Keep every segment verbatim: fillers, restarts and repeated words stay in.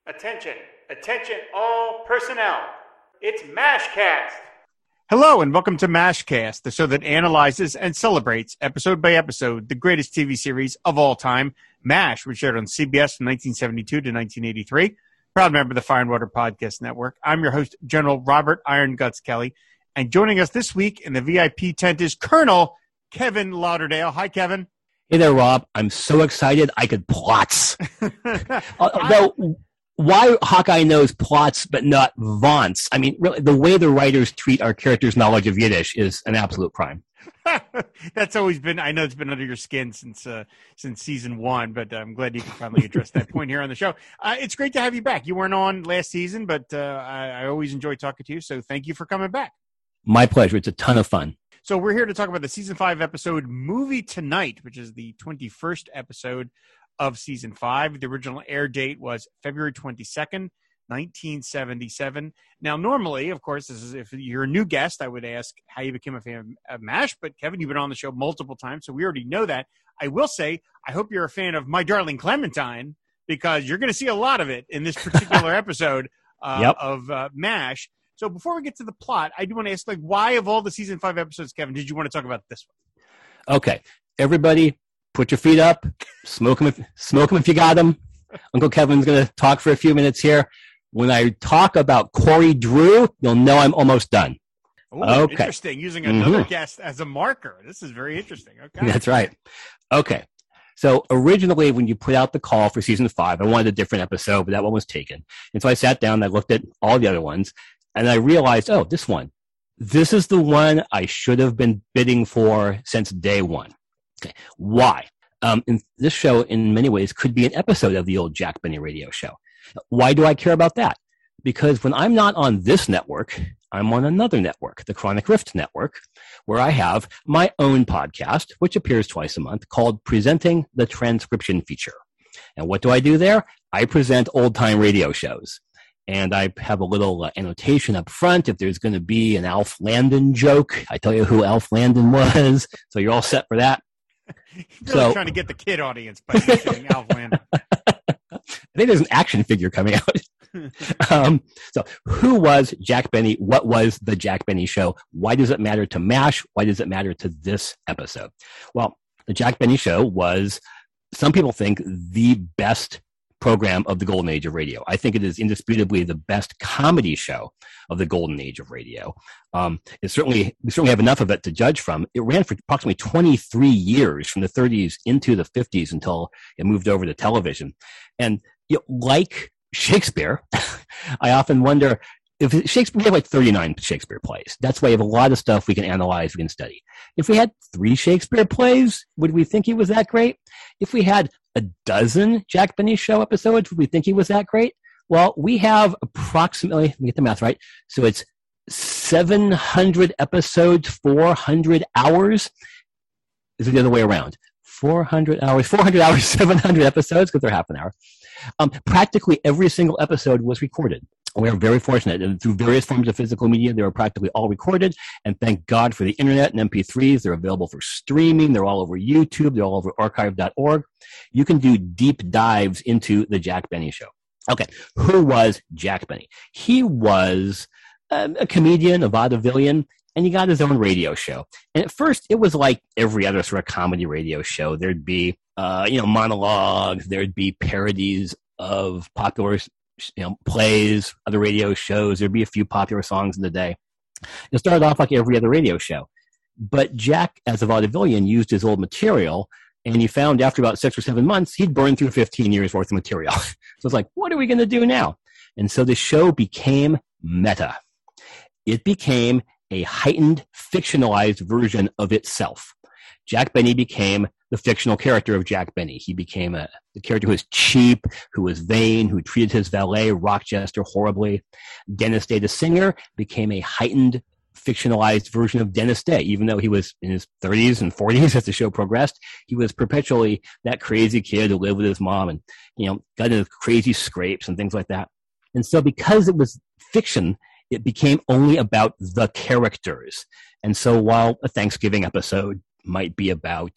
Attention, attention all personnel. It's MASHcast. Hello and welcome to MASHcast, the show that analyzes and celebrates episode by episode the greatest T V series of all time, MASH, which aired on C B S from nineteen seventy-two to nineteen eighty-three. Proud member of the Fire and Water Podcast Network. I'm your host, General Robert Iron Guts Kelly, and joining us this week in the V I P tent is Colonel Kevin Lauderdale. Hi, Kevin. Hey there, Rob. I'm so excited I could plots. Although, why Hawkeye knows plots but not vaunts? I mean, really, the way the writers treat our characters' knowledge of Yiddish is an absolute crime. That's always been, I know it's been under your skin since uh, since season one, but I'm glad you can finally address that point here on the show. Uh, it's great to have you back. You weren't on last season, but uh, I, I always enjoy talking to you, so thank you for coming back. My pleasure. It's a ton of fun. So we're here to talk about the season five episode Movie Tonight, which is the twenty-first episode of season five. The original air date was February twenty-second, nineteen seventy-seven. Now, normally, of course, this is if you're a new guest, I would ask how you became a fan of MASH, but Kevin, you've been on the show multiple times, so we already know that. I will say, I hope you're a fan of My Darling Clementine, because you're going to see a lot of it in this particular episode uh, yep. of uh, MASH. So before we get to the plot, I do want to ask, like, why of all the season five episodes, Kevin, did you want to talk about this one? Okay. Everybody, put your feet up. Smoke them if, smoke them if you got them. Uncle Kevin's going to talk for a few minutes here. When I talk about Corey Drew, you'll know I'm almost done. Ooh, okay. Interesting. Using another mm-hmm. guest as a marker. This is very interesting. Okay. That's right. Okay. So originally, when you put out the call for season five, I wanted a different episode, but that one was taken. And so I sat down and I looked at all the other ones, and I realized, oh, this one. This is the one I should have been bidding for since day one. Okay. Why? Um, in this show, in many ways, could be an episode of the old Jack Benny radio show. Why do I care about that? Because when I'm not on this network, I'm on another network, the Chronic Rift Network, where I have my own podcast, which appears twice a month, called Presenting the Transcription Feature. And what do I do there? I present old-time radio shows. And I have a little uh, annotation up front. If there's going to be an Alf Landon joke, I tell you who Alf Landon was. So you're all set for that. You're so, really trying to get the kid audience by mentioning Alf Landon. I think there's an action figure coming out. um, so who was Jack Benny? What was the Jack Benny Show? Why does it matter to MASH? Why does it matter to this episode? Well, the Jack Benny Show was, some people think, the best program of the golden age of radio. I think it is indisputably the best comedy show of the golden age of radio. Um, it certainly, we certainly have enough of it to judge from. It ran for approximately twenty-three years, from the thirties into the fifties, until it moved over to television. And you know, like Shakespeare, I often wonder if Shakespeare, we have like thirty-nine Shakespeare plays. That's why we have a lot of stuff we can analyze, we can study. If we had three Shakespeare plays, would we think he was that great? If we had a dozen Jack Benny Show episodes, would we think he was that great? Well, we have approximately, let me get the math right, so it's seven hundred episodes, four hundred hours. Is it the other way around? four hundred hours, four hundred hours, seven hundred episodes, because they're half an hour. Um, practically every single episode was recorded. We are very fortunate. And through various forms of physical media, they were practically all recorded. And thank God for the internet and M P threes. They're available for streaming. They're all over YouTube. They're all over archive dot org. You can do deep dives into the Jack Benny Show. Okay, who was Jack Benny? He was um, a comedian, a vaudevillian, and he got his own radio show. And at first, it was like every other sort of comedy radio show. There'd be, uh, you know, monologues. There'd be parodies of popular, you know, plays, other radio shows. There'd be a few popular songs in the day. It started off like every other radio show. But Jack, as a vaudevillian, used his old material, and he found after about six or seven months, he'd burned through fifteen years worth of material. So it's like, what are we going to do now? And so the show became meta. It became a heightened, fictionalized version of itself. Jack Benny became the fictional character of Jack Benny. He became a the character who was cheap, who was vain, who treated his valet, Rochester, horribly. Dennis Day, the singer, became a heightened, fictionalized version of Dennis Day. Even though he was in his thirties and forties as the show progressed, he was perpetually that crazy kid who lived with his mom and, you know, got into crazy scrapes and things like that. And so because it was fiction, it became only about the characters. And so while a Thanksgiving episode might be about,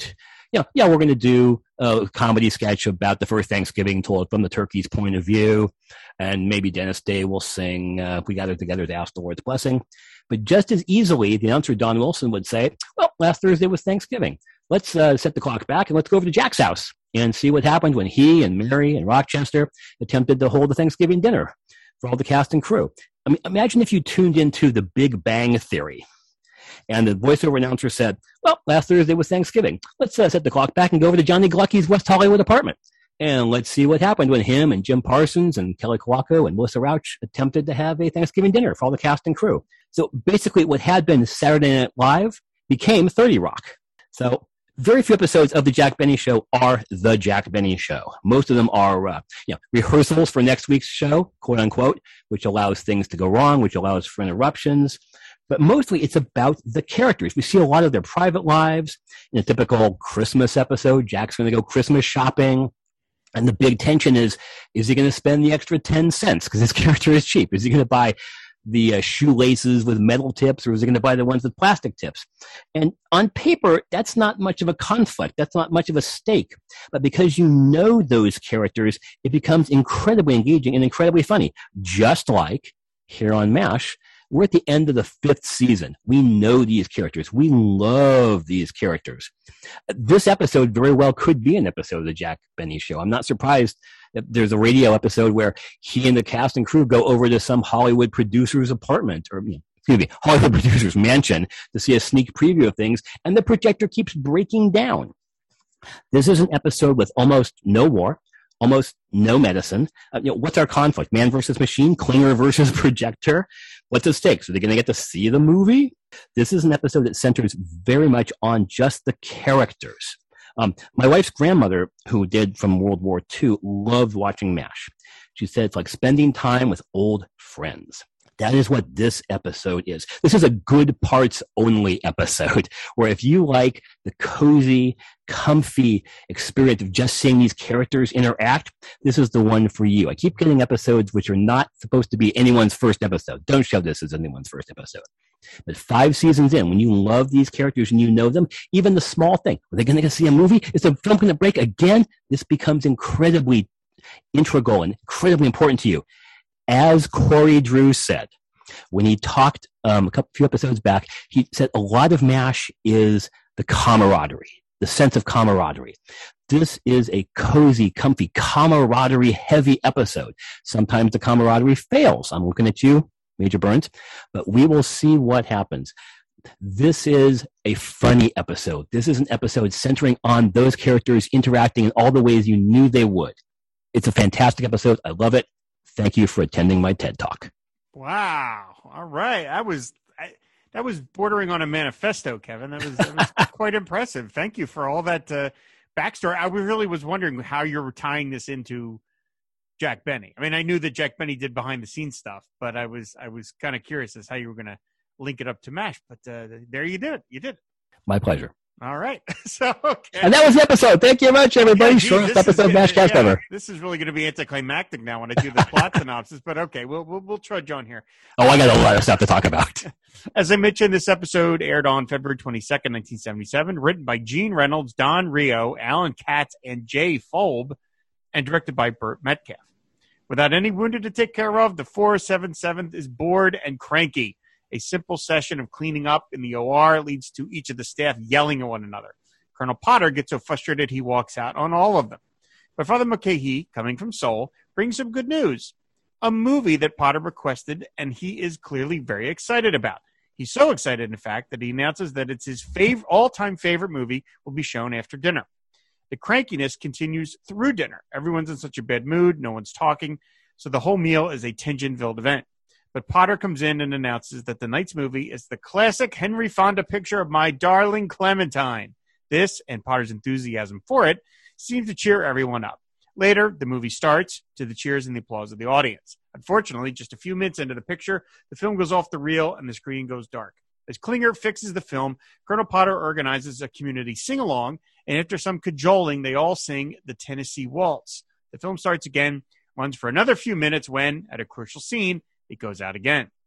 you know, yeah, we're going to do a comedy sketch about the first Thanksgiving told from the turkey's point of view. And maybe Dennis Day will sing, uh, We Gather Together to Ask the Lord's Blessing. But just as easily, the announcer, Don Wilson, would say, well, last Thursday was Thanksgiving. Let's uh, set the clock back and let's go over to Jack's house and see what happened when he and Mary and Rochester attempted to hold a Thanksgiving dinner for all the cast and crew. I mean, imagine if you tuned into The Big Bang Theory and the voiceover announcer said, well, last Thursday was Thanksgiving. Let's uh, set the clock back and go over to Johnny Glucky's West Hollywood apartment. And let's see what happened when him and Jim Parsons and Kelly Kawako and Melissa Rauch attempted to have a Thanksgiving dinner for all the cast and crew. So basically what had been Saturday Night Live became thirty Rock. So very few episodes of The Jack Benny Show are The Jack Benny Show. Most of them are uh, you know, rehearsals for next week's show, quote unquote, which allows things to go wrong, which allows for interruptions. But mostly it's about the characters. We see a lot of their private lives. In a typical Christmas episode, Jack's going to go Christmas shopping. And the big tension is, is he going to spend the extra ten cents because his character is cheap? Is he going to buy the uh, shoelaces with metal tips, or is he going to buy the ones with plastic tips? And on paper, that's not much of a conflict. That's not much of a stake. But because you know those characters, it becomes incredibly engaging and incredibly funny. Just like here on MASH, we're at the end of the fifth season. We know these characters. We love these characters. This episode very well could be an episode of The Jack Benny Show. I'm not surprised that there's a radio episode where he and the cast and crew go over to some Hollywood producer's apartment, or excuse me, Hollywood producer's mansion to see a sneak preview of things, and the projector keeps breaking down. This is an episode with almost no war, almost no medicine. Uh, you know, what's our conflict? Man versus machine? Klinger versus projector? What's the stakes? Are they going to get to see the movie? This is an episode that centers very much on just the characters. Um, my wife's grandmother, who did from World War Two, loved watching MASH. She said it's like spending time with old friends. That is what this episode is. This is a good parts only episode where if you like the cozy, comfy experience of just seeing these characters interact, this is the one for you. I keep getting episodes which are not supposed to be anyone's first episode. Don't show this as anyone's first episode. But five seasons in, when you love these characters and you know them, even the small thing, are they going to see a movie? Is the film going to break again? This becomes incredibly integral and incredibly important to you. As Corey Drew said, when he talked um, a couple few episodes back, he said a lot of MASH is the camaraderie, the sense of camaraderie. This is a cozy, comfy, camaraderie-heavy episode. Sometimes the camaraderie fails. I'm looking at you, Major Burns, but we will see what happens. This is a funny episode. This is an episode centering on those characters interacting in all the ways you knew they would. It's a fantastic episode. I love it. Thank you for attending my TED Talk. Wow. All right. I was I, that was bordering on a manifesto, Kevin. That was, that was quite impressive. Thank you for all that uh, backstory. I really was wondering how you're tying this into Jack Benny. I mean, I knew that Jack Benny did behind the scenes stuff, but I was I was kind of curious as how you were going to link it up to MASH. But uh, there you did. You did. My pleasure. All right. So, okay. And that was the episode. Thank you very much, everybody. Yeah, Shortest geez, episode of MASHcast yeah, ever. This is really going to be anticlimactic now when I do this plot synopsis, but okay, we'll, we'll we'll trudge on here. Oh, I got a lot of stuff to talk about. As I mentioned, this episode aired on February twenty-second, nineteen seventy-seven, written by Gene Reynolds, Don Rio, Alan Katz, and Jay Folb, and directed by Burt Metcalf. Without any wounded to take care of, the four oh seven seventh is bored and cranky. A simple session of cleaning up in the O R leads to each of the staff yelling at one another. Colonel Potter gets so frustrated he walks out on all of them. But Father Mulcahy, coming from Seoul, brings some good news. A movie that Potter requested and he is clearly very excited about. He's so excited, in fact, that he announces that it's his favorite, all-time favorite movie will be shown after dinner. The crankiness continues through dinner. Everyone's in such a bad mood. No one's talking. So the whole meal is a tension-filled event. But Potter comes in and announces that the night's movie is the classic Henry Fonda picture of My Darling Clementine. This, and Potter's enthusiasm for it, seems to cheer everyone up. Later, the movie starts to the cheers and the applause of the audience. Unfortunately, just a few minutes into the picture, the film goes off the reel and the screen goes dark. As Klinger fixes the film, Colonel Potter organizes a community sing-along, and after some cajoling, they all sing the Tennessee Waltz. The film starts again, runs for another few minutes when, at a crucial scene, it goes out again.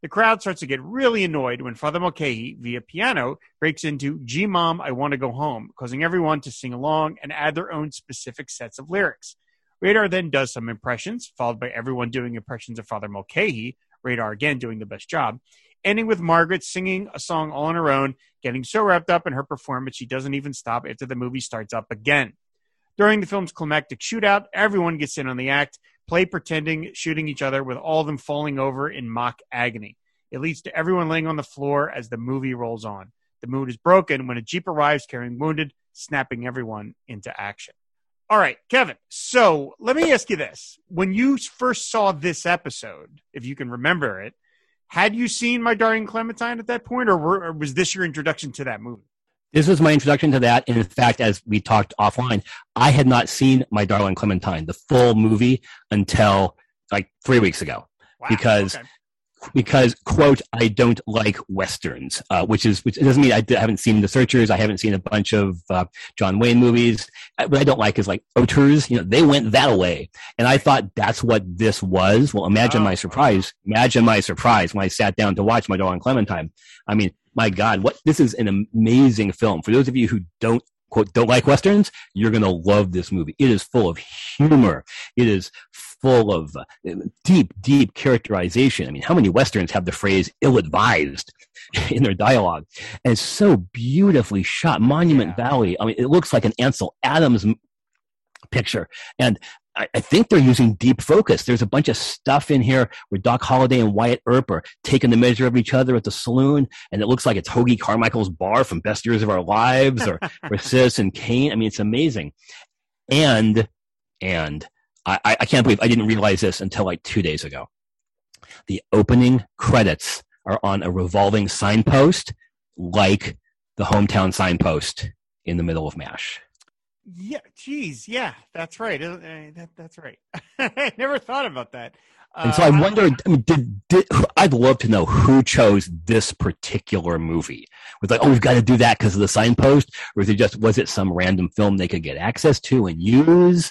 The crowd starts to get really annoyed when Father Mulcahy, via piano, breaks into Gee Mom, I Want to Go Home, causing everyone to sing along and add their own specific sets of lyrics. Radar then does some impressions, followed by everyone doing impressions of Father Mulcahy, Radar again doing the best job, ending with Margaret singing a song all on her own, getting so wrapped up in her performance she doesn't even stop after the movie starts up again. During the film's climactic shootout, everyone gets in on the act, play pretending, shooting each other, with all of them falling over in mock agony. It leads to everyone laying on the floor as the movie rolls on. The mood is broken when a Jeep arrives carrying wounded, snapping everyone into action. All right, Kevin, so let me ask you this. When you first saw this episode, if you can remember it, had you seen My Darling Clementine at that point, or, were, or was this your introduction to that movie? This was my introduction to that. And in fact, as we talked offline, I had not seen My Darling Clementine, the full movie, until like three weeks ago. Wow, because, okay. because, quote, I don't like Westerns, uh, which is, which doesn't mean I haven't seen The Searchers. I haven't seen a bunch of uh, John Wayne movies. What I don't like is like auteurs. You know, they went that way. And I thought that's what this was. Well, imagine oh, my surprise. Okay. Imagine my surprise when I sat down to watch My Darling Clementine. I mean, my God, what this is an amazing film. For those of you who don't, quote, don't like Westerns, you're going to love this movie. It is full of humor. It is full of uh, deep, deep characterization. I mean, how many Westerns have the phrase ill-advised in their dialogue? And it's so beautifully shot. Monument yeah. Valley. I mean, it looks like an Ansel Adams picture. And I, I think they're using deep focus. There's a bunch of stuff in here where Doc Holliday and Wyatt Earp are taking the measure of each other at the saloon, and it looks like it's Hoagie Carmichael's bar from Best Years of Our Lives, or, or Citizen Kane. I mean, it's amazing. And, and I, I can't believe I didn't realize this until like two days ago. The opening credits are on a revolving signpost, like the hometown signpost in the middle of MASH. Yeah, geez, yeah, that's right. Uh, that, that's right. I never thought about that. Uh, and so I wondered, I mean, did, did, I'd love to know who chose this particular movie. Was like, oh, we've got to do that because of the signpost? Or was it just, was it some random film they could get access to and use?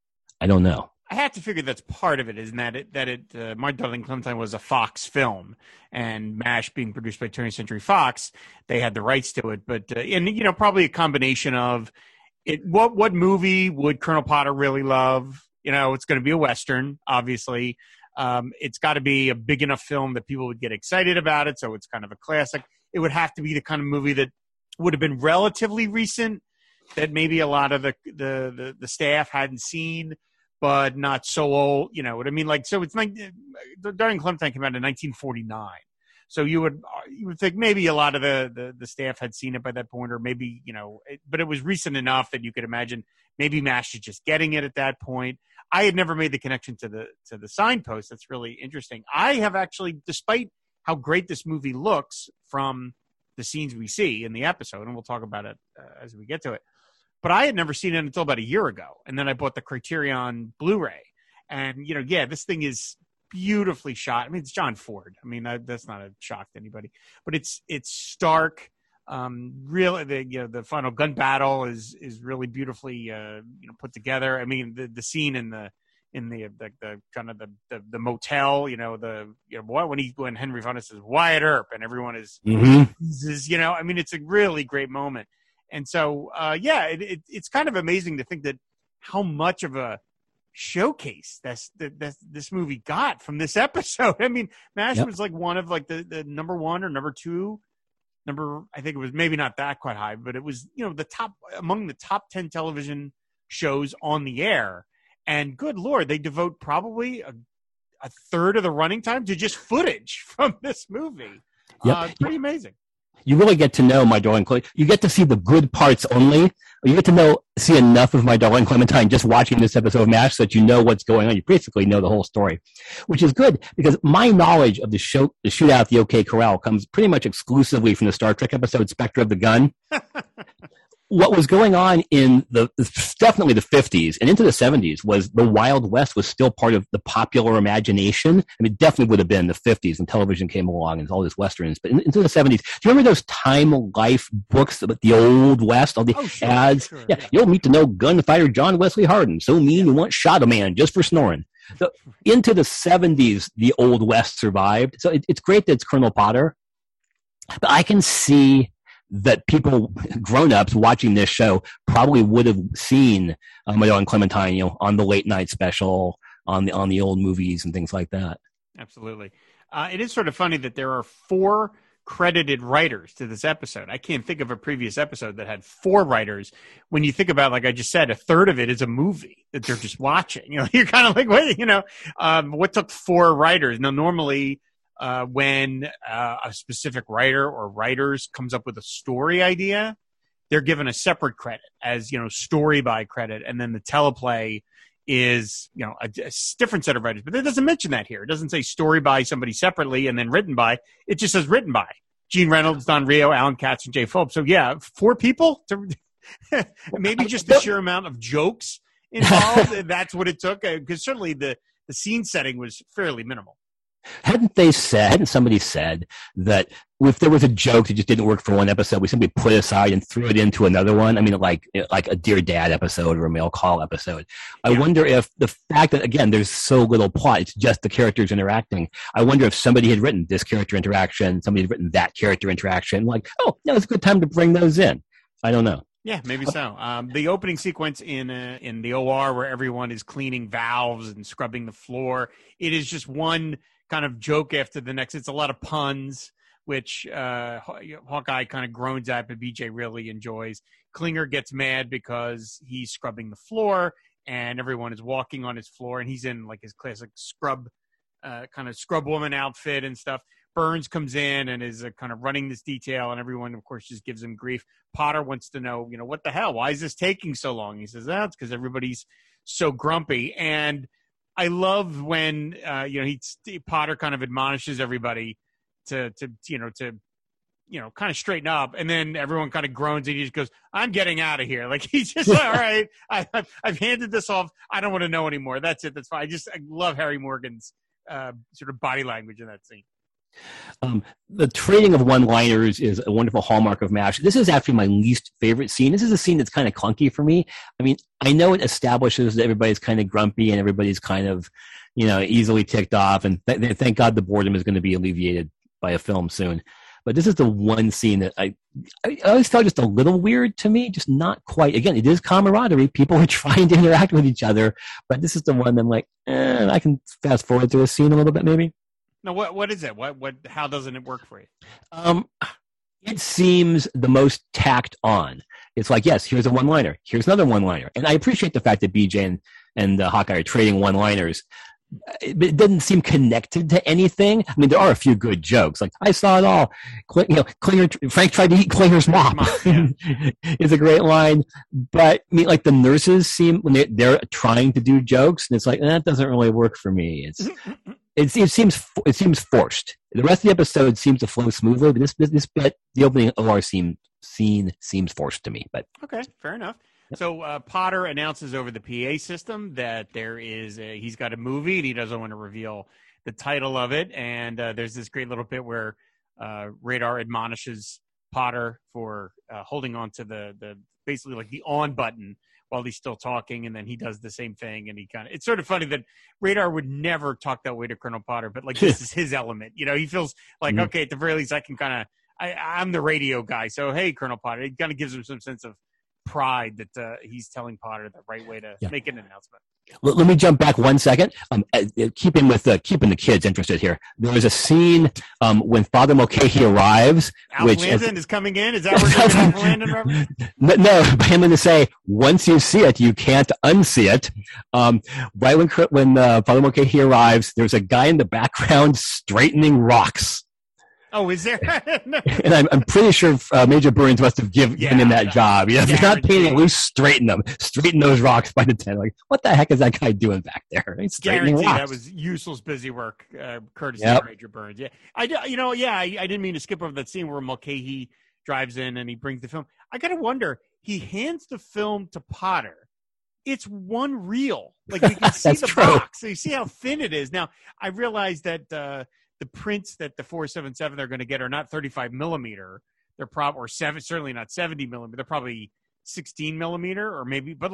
I don't know. I have to figure that's part of it, isn't that it, that it, uh, My Darling Clementine was a Fox film, and MASH being produced by twentieth Century Fox, they had the rights to it. But, uh, and, you know, probably a combination of, It, what what movie would Colonel Potter really love? You know, it's going to be a Western, obviously. Um, it's got to be a big enough film that people would get excited about it, so it's kind of a classic. It would have to be the kind of movie that would have been relatively recent, that maybe a lot of the the the, the staff hadn't seen, but not so old. You know what I mean? Like, so it's like Darling Clementine came out in nineteen forty-nine. So you would you would think maybe a lot of the, the, the staff had seen it by that point, or maybe, you know, it, but it was recent enough that you could imagine maybe MASH is just getting it at that point. I had never made the connection to the to the signpost. That's really interesting. I have actually, despite how great this movie looks from the scenes we see in the episode, and we'll talk about it uh, as we get to it, but I had never seen it until about a year ago, and then I bought the Criterion Blu-ray, and you know, yeah, this thing is beautifully shot. I mean, it's John Ford. I mean, that, that's not a shock to anybody. But it's it's stark. Um, really, the you know the final gun battle is is really beautifully uh, you know put together. I mean, the the scene in the in the the, the kind of the, the the motel. You know, the you know what when he when Henry Fonda says Wyatt Earp and everyone is mm-hmm. is you know. I mean, it's a really great moment. And so, uh, yeah, it, it, it's kind of amazing to think that how much of a showcase that's that this, this movie got from this episode. I mean, MASH yep. was like one of like the, the number one or number two, number I think it was maybe not that quite high, but it was, you know, the top among the top ten television shows on the air. And good Lord, they devote probably a, a third of the running time to just footage from this movie. Yep. Uh, pretty amazing. You really get to know My Darling Clementine. You get to see the good parts only. You get to know, see enough of My Darling Clementine just watching this episode of MASH so that you know what's going on. You basically know the whole story, which is good because my knowledge of the show, the shootout at the OK Corral, comes pretty much exclusively from the Star Trek episode Spectre of the Gun. What was going on in the definitely the fifties and into the seventies was the Wild West was still part of the popular imagination. I mean, it definitely would have been the fifties when television came along and all these westerns. But in, into the seventies, do you remember those Time Life books about the Old West? All the oh, sure, ads. Sure, yeah, yeah, you'll meet to know gunfighter John Wesley Hardin. So mean you once shot a man just for snoring. So into the seventies, the Old West survived. So it, it's great that it's Colonel Potter, but I can see that people, grown-ups watching this show, probably would have seen um, Madonna and Clementine, you know, on the late night special, on the on the old movies and things like that. Absolutely. Uh, it is sort of funny that there are four credited writers to this episode. I can't think of a previous episode that had four writers. When you think about, like I just said, a third of it is a movie that they're just watching. You know, you're kind of like, wait, you know, um, what took four writers? Now, normally, Uh, when uh, a specific writer or writers comes up with a story idea, they're given a separate credit as, you know, story by credit. And then the teleplay is, you know, a, a different set of writers. But it doesn't mention that here. It doesn't say story by somebody separately and then written by. It just says written by Gene Reynolds, Don Rio, Alan Katz, and Jay Phillips. So, yeah, four people. To, maybe just the sheer amount of jokes involved. That's what it took. Because certainly the, the scene setting was fairly minimal. Hadn't they said, hadn't somebody said that if there was a joke that just didn't work for one episode, we simply put it aside and threw it into another one? I mean, like like a Dear Dad episode or a Mail Call episode. I yeah. wonder if the fact that, again, there's so little plot, it's just the characters interacting. I wonder if somebody had written this character interaction, somebody had written that character interaction, like, oh, no, it's a good time to bring those in. I don't know. Yeah, maybe so. Um, the opening sequence in uh, in the O R where everyone is cleaning valves and scrubbing the floor, it is just one kind of joke after the next. It's a lot of puns, which uh, Hawkeye kind of groans at, but B J really enjoys. Klinger gets mad because he's scrubbing the floor, and everyone is walking on his floor, and he's in like his classic scrub, uh, kind of scrub woman outfit and stuff. Burns comes in and is uh, kind of running this detail, and everyone, of course, just gives him grief. Potter wants to know, you know, what the hell? Why is this taking so long? He says, that's because everybody's so grumpy. And I love when, uh, you know, he Potter kind of admonishes everybody to, to, you know, to, you know, kind of straighten up. And then everyone kind of groans and he just goes, I'm getting out of here. Like, he's just like, all right, I, I've, I've handed this off. I don't want to know anymore. That's it. That's fine. I just, I love Harry Morgan's uh, sort of body language in that scene. Um, the trading of one-liners is a wonderful hallmark of MASH. This is actually my least favorite scene. This is a scene that's kind of clunky for me. I mean, I know it establishes that everybody's kind of grumpy and everybody's kind of, you know, easily ticked off. And th- thank God the boredom is going to be alleviated by a film soon. But this is the one scene that I, I always felt just a little weird to me, just not quite. Again, it is camaraderie. People are trying to interact with each other. But this is the one that I'm like, eh, I can fast forward through a scene a little bit maybe. No, what what is it? What what? How doesn't it work for you? Um, it seems the most tacked on. It's like, yes, here's a one-liner, here's another one-liner, and I appreciate the fact that B J and and uh, Hawkeye are trading one-liners. It, it doesn't seem connected to anything. I mean, there are a few good jokes, like I saw it all. Cl- you know, Klinger, Frank tried to eat Klinger's mop. Yeah. It's a great line, but I mean, like the nurses seem when they they're trying to do jokes, and it's like that doesn't really work for me. It's It, it seems it seems forced. The rest of the episode seems to flow smoothly, but this this bit, the opening O R scene, scene seems forced to me. But okay, fair enough. So uh, Potter announces over the P A system that there is a, he's got a movie and he doesn't want to reveal the title of it. And uh, there's this great little bit where uh, Radar admonishes Potter for uh, holding on to the the basically like the on button while he's still talking, and then he does the same thing, and he kind of, it's sort of funny that Radar would never talk that way to Colonel Potter, but like this is his element, you know, he feels like, mm-hmm. okay, at the very least I can kind of, I, I'm the radio guy, so hey, Colonel Potter, it kind of gives him some sense of pride that uh, he's telling Potter the right way to yeah. make an announcement. Let, let me jump back one second. Um, uh, keeping with uh, keeping the kids interested here. There is a scene um, when Father Mulcahy arrives. Alf which Landon uh, is coming in. Is that where you're Alf Landon reference? No, no, but I'm going to say once you see it, you can't unsee it. Um, right when when uh, Father Mulcahy arrives, there's a guy in the background straightening rocks. Oh, is there? And I'm, I'm pretty sure uh, Major Burns must have give, yeah, given him that job. You know, if he's not painting loose, straighten them. Straighten those rocks by the ten. Like, what the heck is that guy doing back there? He's straightening rocks. That was useless busy work, uh, courtesy yep. of Major Burns. Yeah, I, you know, yeah, I, I didn't mean to skip over that scene where Mulcahy drives in and he brings the film. I got to wonder, he hands the film to Potter. It's one reel. Like, you can see the true. box. So you see how thin it is. Now, I realize that uh, the prints that the four seventy-seven they're going to get are not thirty-five millimeter. They're probably, or seven, certainly not seventy millimeter. They're probably sixteen millimeter or maybe, but like,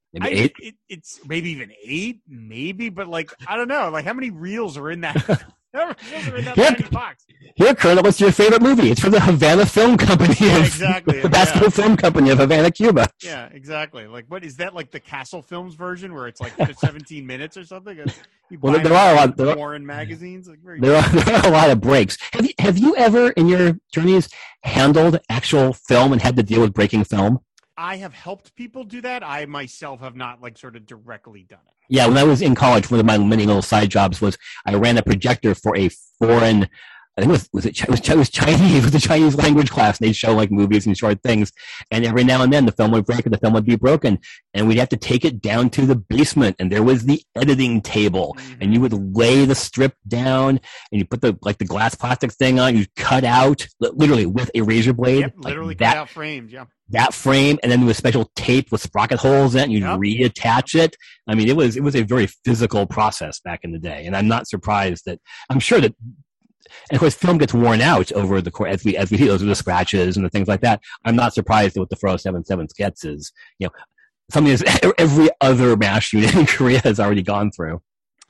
Maybe I, eight. It, it's maybe even eight, maybe, but like I don't know, like how many reels are in that? How many reels are in that Here, tiny box? here, Colonel, what's your favorite movie? It's from the Havana Film Company. Yeah, of, exactly. The Basco Yeah. Film Company of Havana, Cuba. Yeah, exactly. Like, what is that? Like the Castle Films version, where it's like seventeen minutes or something? You Well, buy there them are a in lot- there are- foreign magazines. Like, very There are, there are a lot of breaks. Have you, have you ever, in your journeys, handled actual film and had to deal with breaking film? I have helped people do that. I myself have not like sort of directly done it. Yeah, when I was in college, one of my many little side jobs was I ran a projector for a foreign, I think it was, was it, it was, it was Chinese, it was a Chinese language class, and they'd show like movies and short things. And every now and then the film would break and the film would be broken. And we'd have to take it down to the basement, and there was the editing table. Mm-hmm. And you would lay the strip down, and you put the like the glass plastic thing on, you cut out, li- literally with a razor blade. Yep, like literally that, cut out frames. Yeah. that frame, and then with special tape with sprocket holes in it, and you'd Yep. reattach it. I mean, it was it was a very physical process back in the day, and I'm not surprised that I'm sure that. And of course, film gets worn out over the course as we as we see those are the scratches and the things like that. I'm not surprised that what the four oh seven seven gets is, you know, something that every other MASH unit in Korea has already gone through.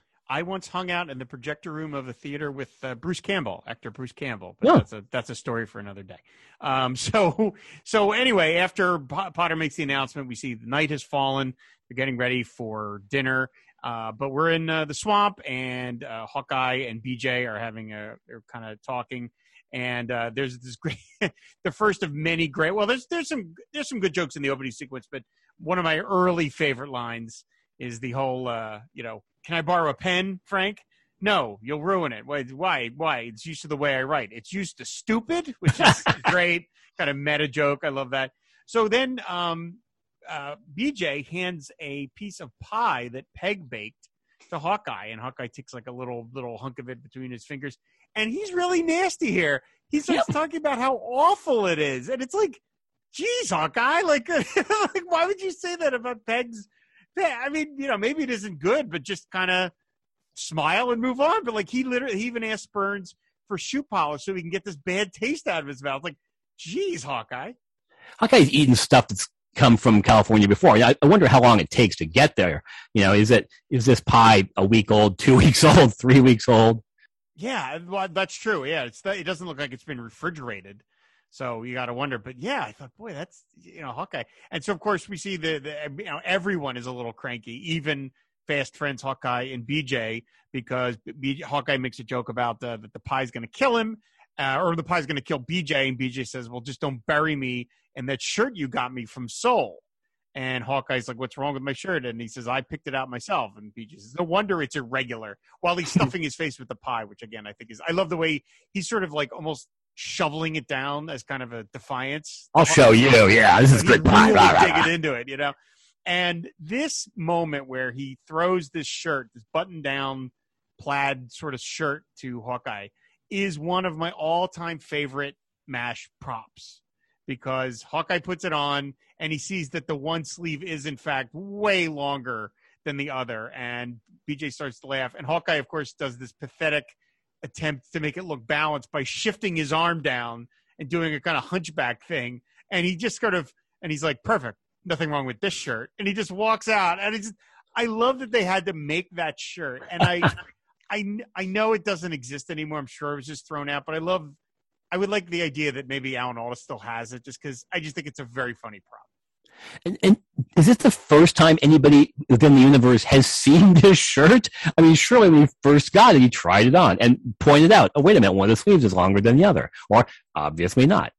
I once hung out in the projector room of a theater with uh, Bruce Campbell, actor Bruce Campbell. But Yeah. that's a that's a story for another day. Um, so so anyway, after Po- Potter makes the announcement, we see the night has fallen. They're getting ready for dinner, uh, but we're in uh, the swamp, and uh, Hawkeye and B J are having a they're kind of talking. And uh, there's this great, the first of many great. Well, there's there's some there's some good jokes in the opening sequence, but one of my early favorite lines is the whole, uh, you know, can I borrow a pen, Frank? No, you'll ruin it. Why? Why? Why? It's used to the way I write. It's used to stupid, which is great, kind of meta joke. I love that. So then um, uh, B J hands a piece of pie that Peg baked to Hawkeye, and Hawkeye takes like a little little hunk of it between his fingers, and he's really nasty here. He starts Yep. talking about how awful it is, and it's like, geez, Hawkeye, like, like why would you say that about Peg's? I mean, you know, maybe it isn't good, but just kind of smile and move on. But like he literally, he even asked Burns for shoe polish so he can get this bad taste out of his mouth. Like, geez, Hawkeye. Hawkeye's eaten stuff that's come from California before. I I wonder how long it takes to get there. You know, is it is this pie a week old, two weeks old, three weeks old? Yeah, well, that's true. Yeah, it's it doesn't look like it's been refrigerated. So you got to wonder, but yeah, I thought, boy, that's, you know, Hawkeye. And so of course we see the, the you know, everyone is a little cranky, even fast friends Hawkeye and B J, because B, Hawkeye makes a joke about uh, that the pie's going to kill him, uh, or the pie's going to kill B J, and B J says, well, just don't bury me in that shirt you got me from Seoul. And Hawkeye's like, what's wrong with my shirt? And he says, I picked it out myself. And B J says, no wonder it's irregular, while he's stuffing his face with the pie, which again I think is, I love the way he's sort of like almost shoveling it down as kind of a defiance. I'll show you. Yeah, this is He's good pie. really Rah, rah, digging rah. into it, you know. And this moment where he throws this shirt, this button-down plaid sort of shirt to Hawkeye, is one of my all-time favorite MASH props, because Hawkeye puts it on and he sees that the one sleeve is in fact way longer than the other, and B J starts to laugh, and Hawkeye, of course, does this pathetic attempt to make it look balanced by shifting his arm down and doing a kind of hunchback thing. And he just sort of, and he's like, perfect, nothing wrong with this shirt. And he just walks out. And it's, I love that they had to make that shirt. And I, I, I know it doesn't exist anymore. I'm sure it was just thrown out, but I love, I would like the idea that maybe Alan Alda still has it, just because I just think it's a very funny prop. And, and is this the first time anybody within the universe has seen this shirt? I mean, surely when he first got it, he tried it on and pointed out, oh, wait a minute, one of the sleeves is longer than the other. Or obviously not.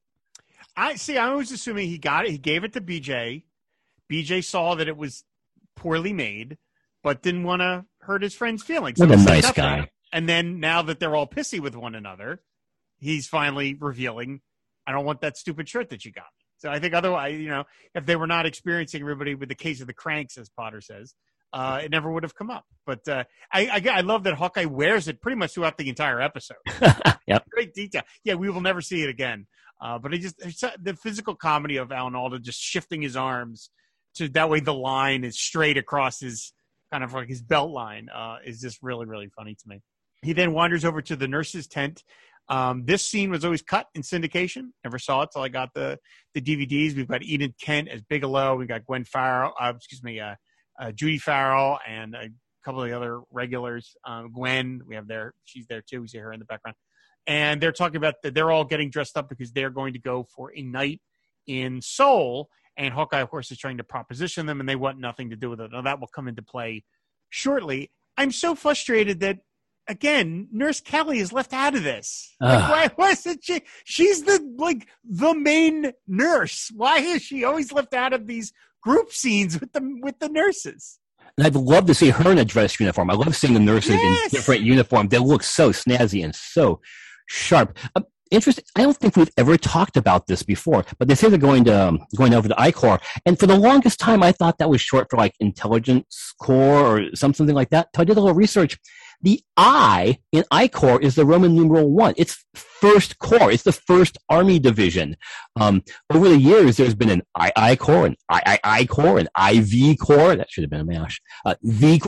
I see. I was assuming he got it. He gave it to B J. B J saw that it was poorly made, but didn't want to hurt his friend's feelings. What So a he said nice nothing. guy. And then now that they're all pissy with one another, he's finally revealing, I don't want that stupid shirt that you got me. So I think otherwise, you know, if they were not experiencing everybody with the case of the cranks, as Potter says, uh, it never would have come up. But uh, I, I, I love that Hawkeye wears it pretty much throughout the entire episode. Yep. Great detail. Yeah, we will never see it again. Uh, but it just it's, uh, the physical comedy of Alan Alda just shifting his arms to that way the line is straight across his kind of like his belt line uh, is just really, really funny to me. He then wanders over to the nurse's tent. Um, this scene was always cut in syndication. Never saw it till I got the the D V Ds. We've got Enid Kent as Bigelow. We got Gwen Farrell. Uh, excuse me, uh, uh, Judy Farrell, and a couple of the other regulars. Um, Gwen, we have there. She's there too. We see her in the background. And they're talking about that they're all getting dressed up because they're going to go for a night in Seoul. And Hawkeye, of course, is trying to proposition them, and they want nothing to do with it. Now, that will come into play shortly. I'm so frustrated that, again, Nurse Kelly is left out of this. Like, why wasn't she? She's the like the main nurse. Why is she always left out of these group scenes with the with the nurses? And I'd love to see her in a dress uniform. I love seeing the nurses Yes. in different uniforms. They look so snazzy and so sharp. Um, interesting. I don't think we've ever talked about this before, but they say they're going to um, going over to I Corps. And for the longest time, I thought that was short for like Intelligence Corps or some, something like that. So I did a little research. The I in I Corps is the Roman numeral one. It's first corps. It's the first army division. Um, over the years, there's been an I I Corps, an I I I Corps, an I V Corps. That should have been a mash. Uh, V,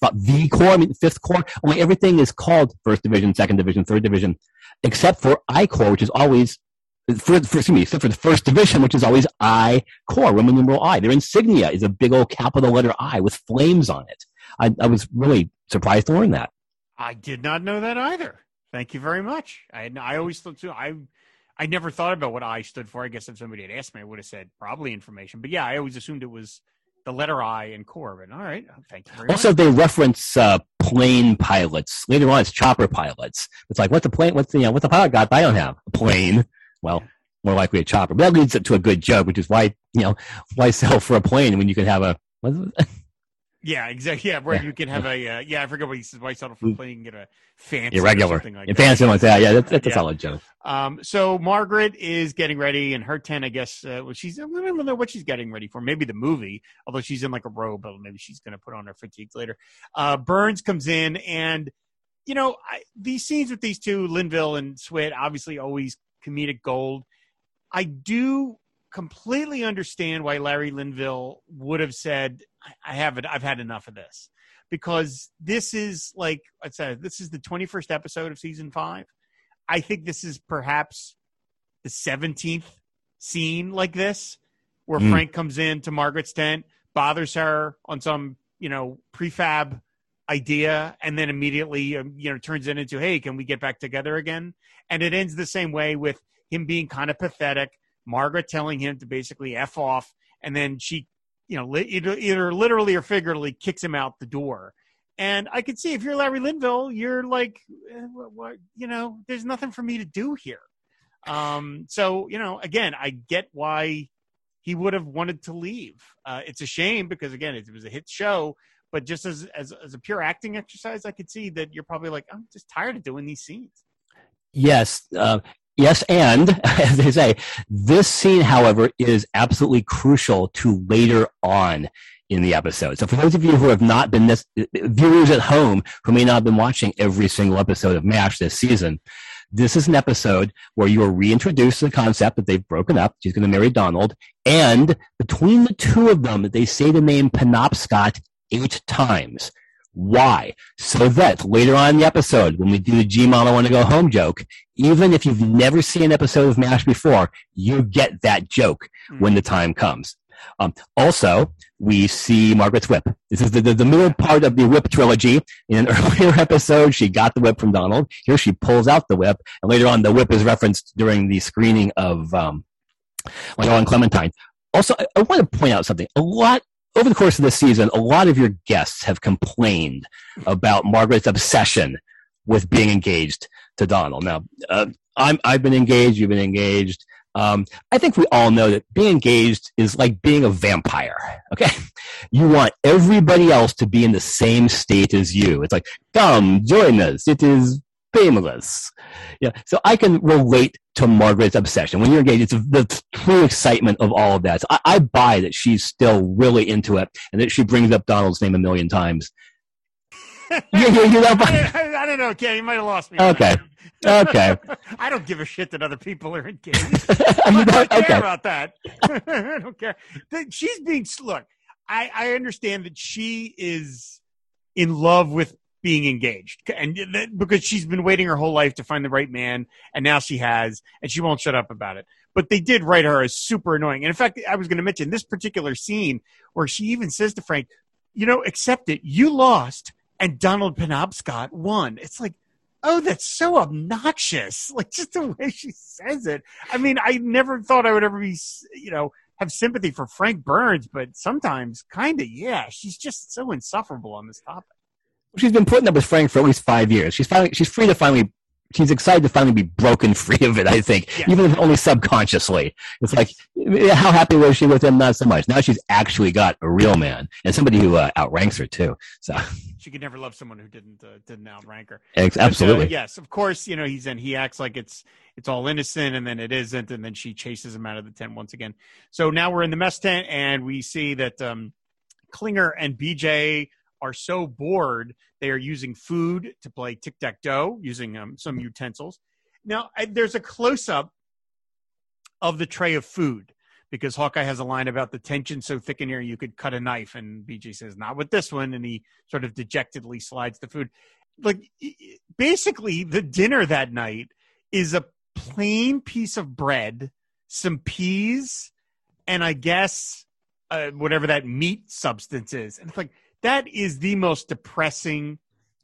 V Corps, I mean, fifth Corps. Only everything is called first division, second division, third division, except for I Corps, which is always, for, for, excuse me, except for the first division, which is always I Corps, Roman numeral I. Their insignia is a big old capital letter I with flames on it. I, I was really surprised to learn that. I did not know that either. Thank you very much. I I always thought too. I I never thought about what I stood for. I guess if somebody had asked me, I would have said probably information. But yeah, I always assumed it was the letter I in Corps. But all right, thank you very Also, much. they reference uh, plane pilots. Later on, it's chopper pilots. It's like, what's the plane? What's the you know, what's the pilot got? I don't have a plane. Well, more likely a chopper. But that leads up to a good joke, which is why you know why sell for a plane when you can have a. What is it? Yeah, exactly. Yeah, where Yeah. you can have a uh, yeah. I forget what he says. Why settle for playing? You can get a fancy Irregular. or something like Yeah, that. fancy like that. Yeah, that's, that's a Yeah. solid joke. Um, so Margaret is getting ready, and her tent, I guess, uh, well, she's I don't know what she's getting ready for. Maybe the movie, although she's in like a robe, but maybe she's going to put on her fatigues later. Uh, Burns comes in, and you know I, these scenes with these two, Linville and Swit, obviously always comedic gold. I do completely understand why Larry Linville would have said, I have it. I've had enough of this, because this is like I said, this is the twenty-first episode of season five. I think this is perhaps the seventeenth scene like this, where Mm. Frank comes in to Margaret's tent, bothers her on some, you know, prefab idea, and then immediately, um, you know, turns it into, hey, can we get back together again? And it ends the same way with him being kind of pathetic, Margaret telling him to basically F off, and then she, you know, li- either, either literally or figuratively kicks him out the door. And I could see if you're Larry Linville, you're like, eh, what, what, you know, there's nothing for me to do here. Um, so, you know, again, I get why he would have wanted to leave. Uh, it's a shame because, again, it was a hit show. But just as, as as a pure acting exercise, I could see that you're probably like, I'm just tired of doing these scenes. Yes. Uh, yes. And as they say, this scene, however, is absolutely crucial to later on in the episode. So for those of you who have not been this, viewers at home who may not have been watching every single episode of MASH this season, this is an episode where you are reintroduced to the concept that they've broken up. She's going to marry Donald. And between the two of them, they say the name Penobscot eight times. Why? So that later on in the episode, when we do the G-Mom I want to go home joke, even if you've never seen an episode of MASH before, you get that joke mm. when the time comes. Um, also, we see Margaret's whip. This is the, the, the middle part of the whip trilogy. In an earlier episode, she got the whip from Donald. Here she pulls out the whip, and later on, the whip is referenced during the screening of um, later on Clementine. Also, I, I want to point out something. A lot over the course of this season, a lot of your guests have complained about Margaret's obsession with being engaged to Donald. Now, uh, I'm, I've been engaged. You've been engaged. Um, I think we all know that being engaged is like being a vampire. Okay, you want everybody else to be in the same state as you. It's like, come join us. It is painless. Yeah, so I can relate to Margaret's obsession. When you're engaged, it's the true excitement of all of that. So I, I buy that she's still really into it, and that she brings up Donald's name a million times. you, you, you know, but, I, I don't know, Ken. You might have lost me. Okay. Okay. I don't give a shit that other people are engaged. I I don't care okay. about that. I don't care. She's being look. I, I understand that she is in love with being engaged, and th- because she's been waiting her whole life to find the right man, and now she has, and she won't shut up about it. But they did write her as super annoying. And in fact, I was going to mention this particular scene where she even says to Frank, you know, accept it. You lost, and Donald Penobscot won. It's like, oh, that's so obnoxious. Like, just the way she says it. I mean, I never thought I would ever be, you know, have sympathy for Frank Burns, but sometimes kind of, yeah, she's just so insufferable on this topic. She's been putting up with Frank for at least five years. She's finally, she's free to finally, she's excited to finally be broken free of it, I think, yeah. Even if only subconsciously. It's like, how happy was she with him? Not so much. Now she's actually got a real man and somebody who uh, outranks her too. So she could never love someone who didn't uh, didn't outrank her. Absolutely. But, uh, yes, of course. You know, he's in. He acts like it's it's all innocent, and then it isn't, and then she chases him out of the tent once again. So now we're in the mess tent, and we see that um, Klinger and B J are so bored they are using food to play tic-tac-toe using um, some utensils. Now, I, there's a close-up of the tray of food because Hawkeye has a line about the tension so thick in here you could cut a knife, and B J says, not with this one, and he sort of dejectedly slides the food. Like, basically, the dinner that night is a plain piece of bread, some peas, and I guess uh, whatever that meat substance is. And it's like, that is the most depressing,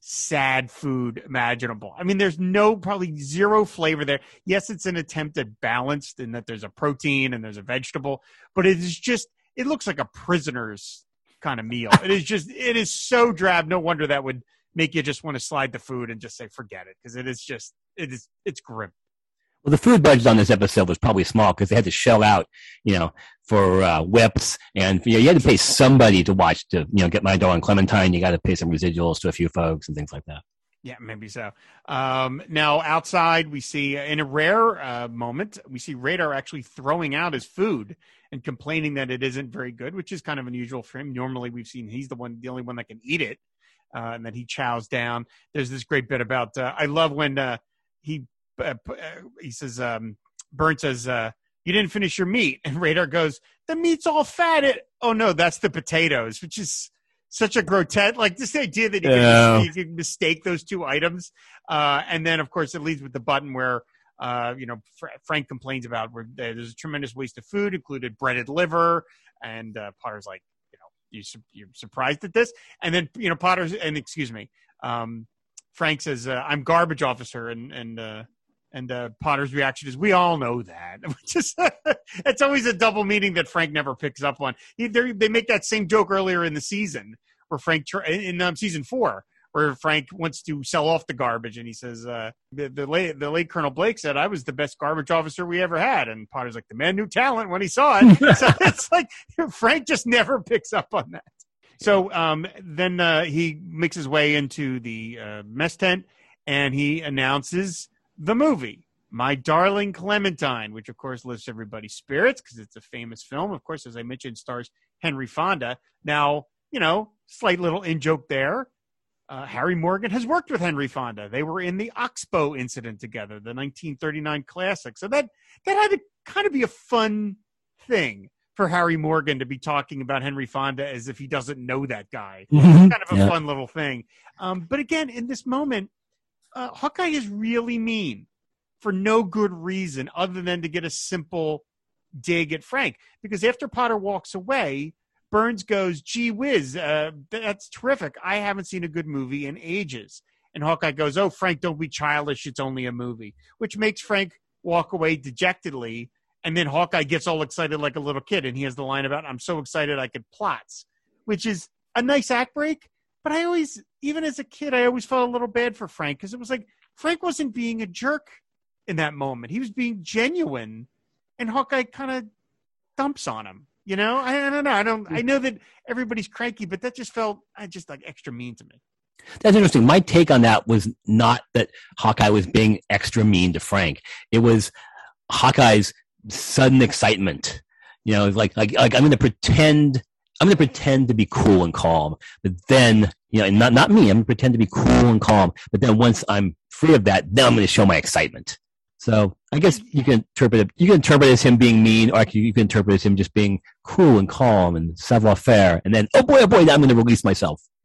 sad food imaginable. I mean, there's no, probably zero flavor there. Yes, it's an attempt at balanced in that there's a protein and there's a vegetable, but it is just, it looks like a prisoner's kind of meal. It is just, it is so drab. No wonder that would make you just want to slide the food and just say, forget it. Because it is just, it is, it's grim. Well, the food budget on this episode was probably small because they had to shell out, you know, for uh, whips, and you know, you had to pay somebody to watch to, you know, Get My Dough on Clementine. You got to pay some residuals to a few folks and things like that. Yeah, maybe so. Um, now, outside, we see, uh, in a rare uh, moment, we see Radar actually throwing out his food and complaining that it isn't very good, which is kind of unusual for him. Normally, we've seen he's the one, the only one that can eat it, uh, and that he chows down. There's this great bit about, uh, I love when uh, he uh, he says, um, Burns says, uh, you didn't finish your meat. And Radar goes, the meat's all fat. It, oh, no, that's the potatoes, which is such a grotesque, like this idea that you, yeah. can, you can mistake those two items. Uh, and then, of course, it leads with the button where, uh, you know, Fr- Frank complains about where there's a tremendous waste of food, included breaded liver. And uh, Potter's like, you know, you su- you're surprised at this. And then, you know, Potter's, and excuse me, um, Frank says, uh, I'm garbage officer. And, and, uh, And uh, Potter's reaction is, we all know that. Which is, it's always a double meaning that Frank never picks up on. He, they make that same joke earlier in the season, where Frank, in um, season four, where Frank wants to sell off the garbage. And he says, uh, the, the, late, the late Colonel Blake said, I was the best garbage officer we ever had. And Potter's like, the man knew talent when he saw it. So it's like, Frank just never picks up on that. So um, then uh, he makes his way into the uh, mess tent, and he announces the movie, My Darling Clementine, which, of course, lifts everybody's spirits because it's a famous film. Of course, as I mentioned, stars Henry Fonda. Now, you know, slight little in-joke there. Uh, Harry Morgan has worked with Henry Fonda. They were in the Oxbow incident together, the nineteen thirty-nine classic. So that, that had to kind of be a fun thing for Harry Morgan to be talking about Henry Fonda as if he doesn't know that guy. Mm-hmm. Kind of a yeah. fun little thing. Um, but again, in this moment, Uh, Hawkeye is really mean for no good reason other than to get a simple dig at Frank. Because after Potter walks away, Burns goes, gee whiz, uh, that's terrific. I haven't seen a good movie in ages. And Hawkeye goes, oh, Frank, don't be childish. It's only a movie. Which makes Frank walk away dejectedly. And then Hawkeye gets all excited like a little kid. And he has the line about, I'm so excited I could plots. Which is a nice act break. But I always, even as a kid, I always felt a little bad for Frank because it was like Frank wasn't being a jerk in that moment. He was being genuine, and Hawkeye kind of dumps on him. You know, I, I don't know. I don't. I know that everybody's cranky, but that just felt I just like extra mean to me. That's interesting. My take on that was not that Hawkeye was being extra mean to Frank. It was Hawkeye's sudden excitement. You know, like like like I'm going to pretend. I'm going to pretend to be cool and calm, but then, you know, not, not me, I'm going to pretend to be cool and calm, but then once I'm free of that, then I'm going to show my excitement. So I guess you can interpret it, you can interpret it as him being mean, or you can interpret it as him just being cool and calm and savoir-faire, and then, oh boy, oh boy, now I'm going to release myself.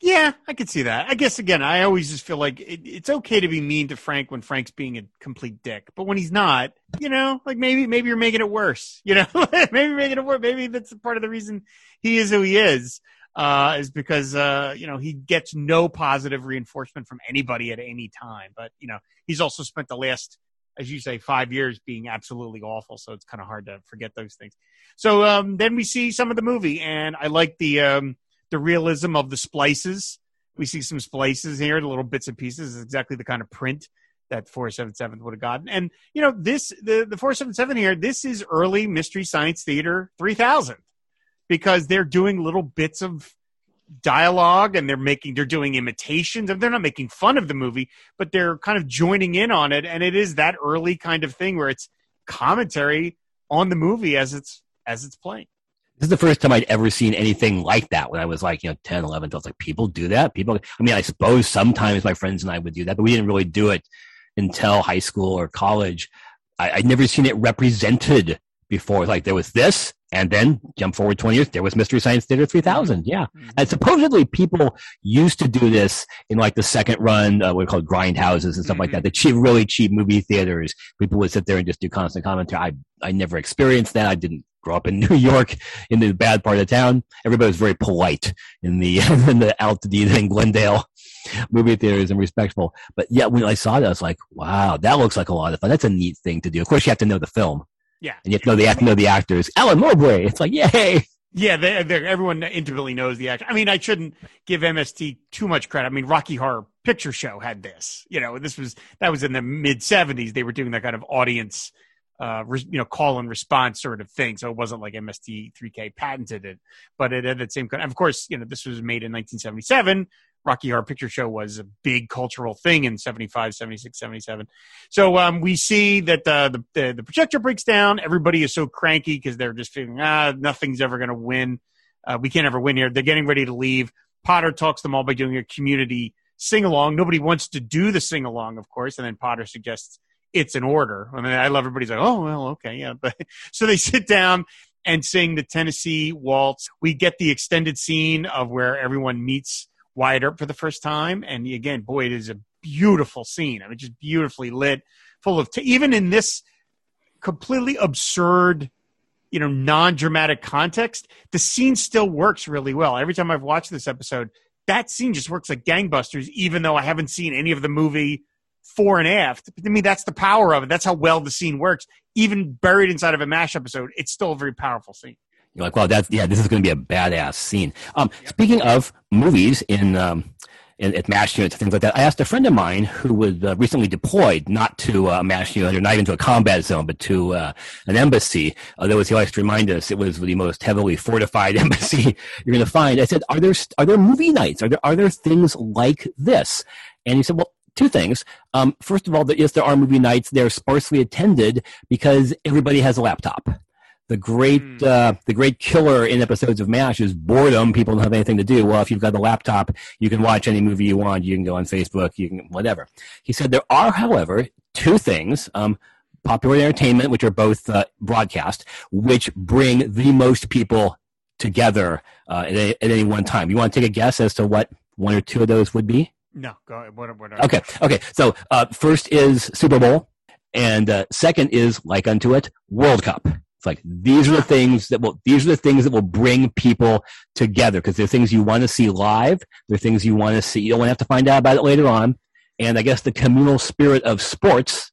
Yeah, I could see that. I guess, again, I always just feel like it, it's okay to be mean to Frank when Frank's being a complete dick. But when he's not, you know, like maybe maybe you're making it worse. You know, maybe you're making it worse. Maybe that's part of the reason he is who he is, uh, is because, uh, you know, he gets no positive reinforcement from anybody at any time. But, you know, he's also spent the last, as you say, five years being absolutely awful. So it's kind of hard to forget those things. So um, then we see some of the movie, and I like the um, – the realism of the splices. We see some splices here, the little bits and pieces. Is exactly the kind of print that four seventy-seven would have gotten. And, you know, this, the, the four seventy-seven here, this is early Mystery Science Theater three thousand, because they're doing little bits of dialogue, and they're making, they're doing imitations of, they're not making fun of the movie, but they're kind of joining in on it. And it is that early kind of thing where it's commentary on the movie as it's, as it's playing. This is the first time I'd ever seen anything like that when I was like, you know, ten, eleven, twelve. Like, people do that? People, I mean, I suppose sometimes my friends and I would do that, but we didn't really do it until high school or college. I, I'd never seen it represented before. Like, there was this, and then jump forward twenty years, there was Mystery Science Theater three thousand. Yeah. Mm-hmm. And supposedly people used to do this in like the second run, uh, what we call grindhouses and stuff mm-hmm. like that. The cheap, really cheap movie theaters. People would sit there and just do constant commentary. I, I never experienced that. I didn't grow up in New York, in the bad part of town. Everybody was very polite in the in the Altadena and Glendale movie theaters and respectful. But yeah, when I saw that, I was like, wow, that looks like a lot of fun. That's a neat thing to do. Of course, you have to know the film. Yeah. And you have to know, you have to know the actors. Alan Mowbray. It's like, yay. Yeah, they, everyone intimately knows the actor. I mean, I shouldn't give M S T too much credit. I mean, Rocky Horror Picture Show had this. You know, this was that was in the mid seventies. They were doing that kind of audience Uh, you know, call and response sort of thing. So it wasn't like M S T three K patented it, but it had that same kind. Of course, you know, this was made in nineteen seventy-seven. Rocky Horror Picture Show was a big cultural thing in seventy-five, seventy-six, seventy-seven. So um, we see that uh, the, the the projector breaks down. Everybody is so cranky because they're just feeling, ah, nothing's ever going to win. Uh, we can't ever win here. They're getting ready to leave. Potter talks them all by doing a community sing-along. Nobody wants to do the sing-along, of course, and then Potter suggests it's an order. I mean, I love everybody's like, oh, well, okay, yeah. But so they sit down and sing the Tennessee Waltz. We get the extended scene of where everyone meets Wyatt Earp for the first time. And again, boy, it is a beautiful scene. I mean, just beautifully lit, full of, t- even in this completely absurd, you know, non-dramatic context, the scene still works really well. Every time I've watched this episode, that scene just works like gangbusters, even though I haven't seen any of the movie fore and aft. I mean, that's the power of it. That's how well the scene works. Even buried inside of a MASH episode, it's still a very powerful scene. You're like, well, that's, yeah, this is going to be a badass scene. Um, yep. Speaking of movies in, um, in, at MASH units and things like that, I asked a friend of mine who was uh, recently deployed, not to a uh, MASH unit, or not even to a combat zone, but to uh, an embassy. Although, as he likes to remind us, it was the most heavily fortified embassy you're going to find. I said, are there, are there movie nights? Are there, are there things like this? And he said, well, two things. Um, first of all, yes, there are movie nights. They're sparsely attended because everybody has a laptop. The great, mm. uh, the great killer in episodes of MASH is boredom. People don't have anything to do. Well, if you've got a laptop, you can watch any movie you want. You can go on Facebook. You can whatever. He said there are, however, two things. Um, popular entertainment, which are both uh, broadcast, which bring the most people together uh, at, a, at any one time. You want to take a guess as to what one or two of those would be? No, go ahead. What, what are okay, okay. So uh, first is Super Bowl, and uh, second is, like unto it, World Cup. It's like these are the things that will these are the things that will bring people together, because they're things you want to see live. They're things you want to see. You don't want to have to find out about it later on. And I guess the communal spirit of sports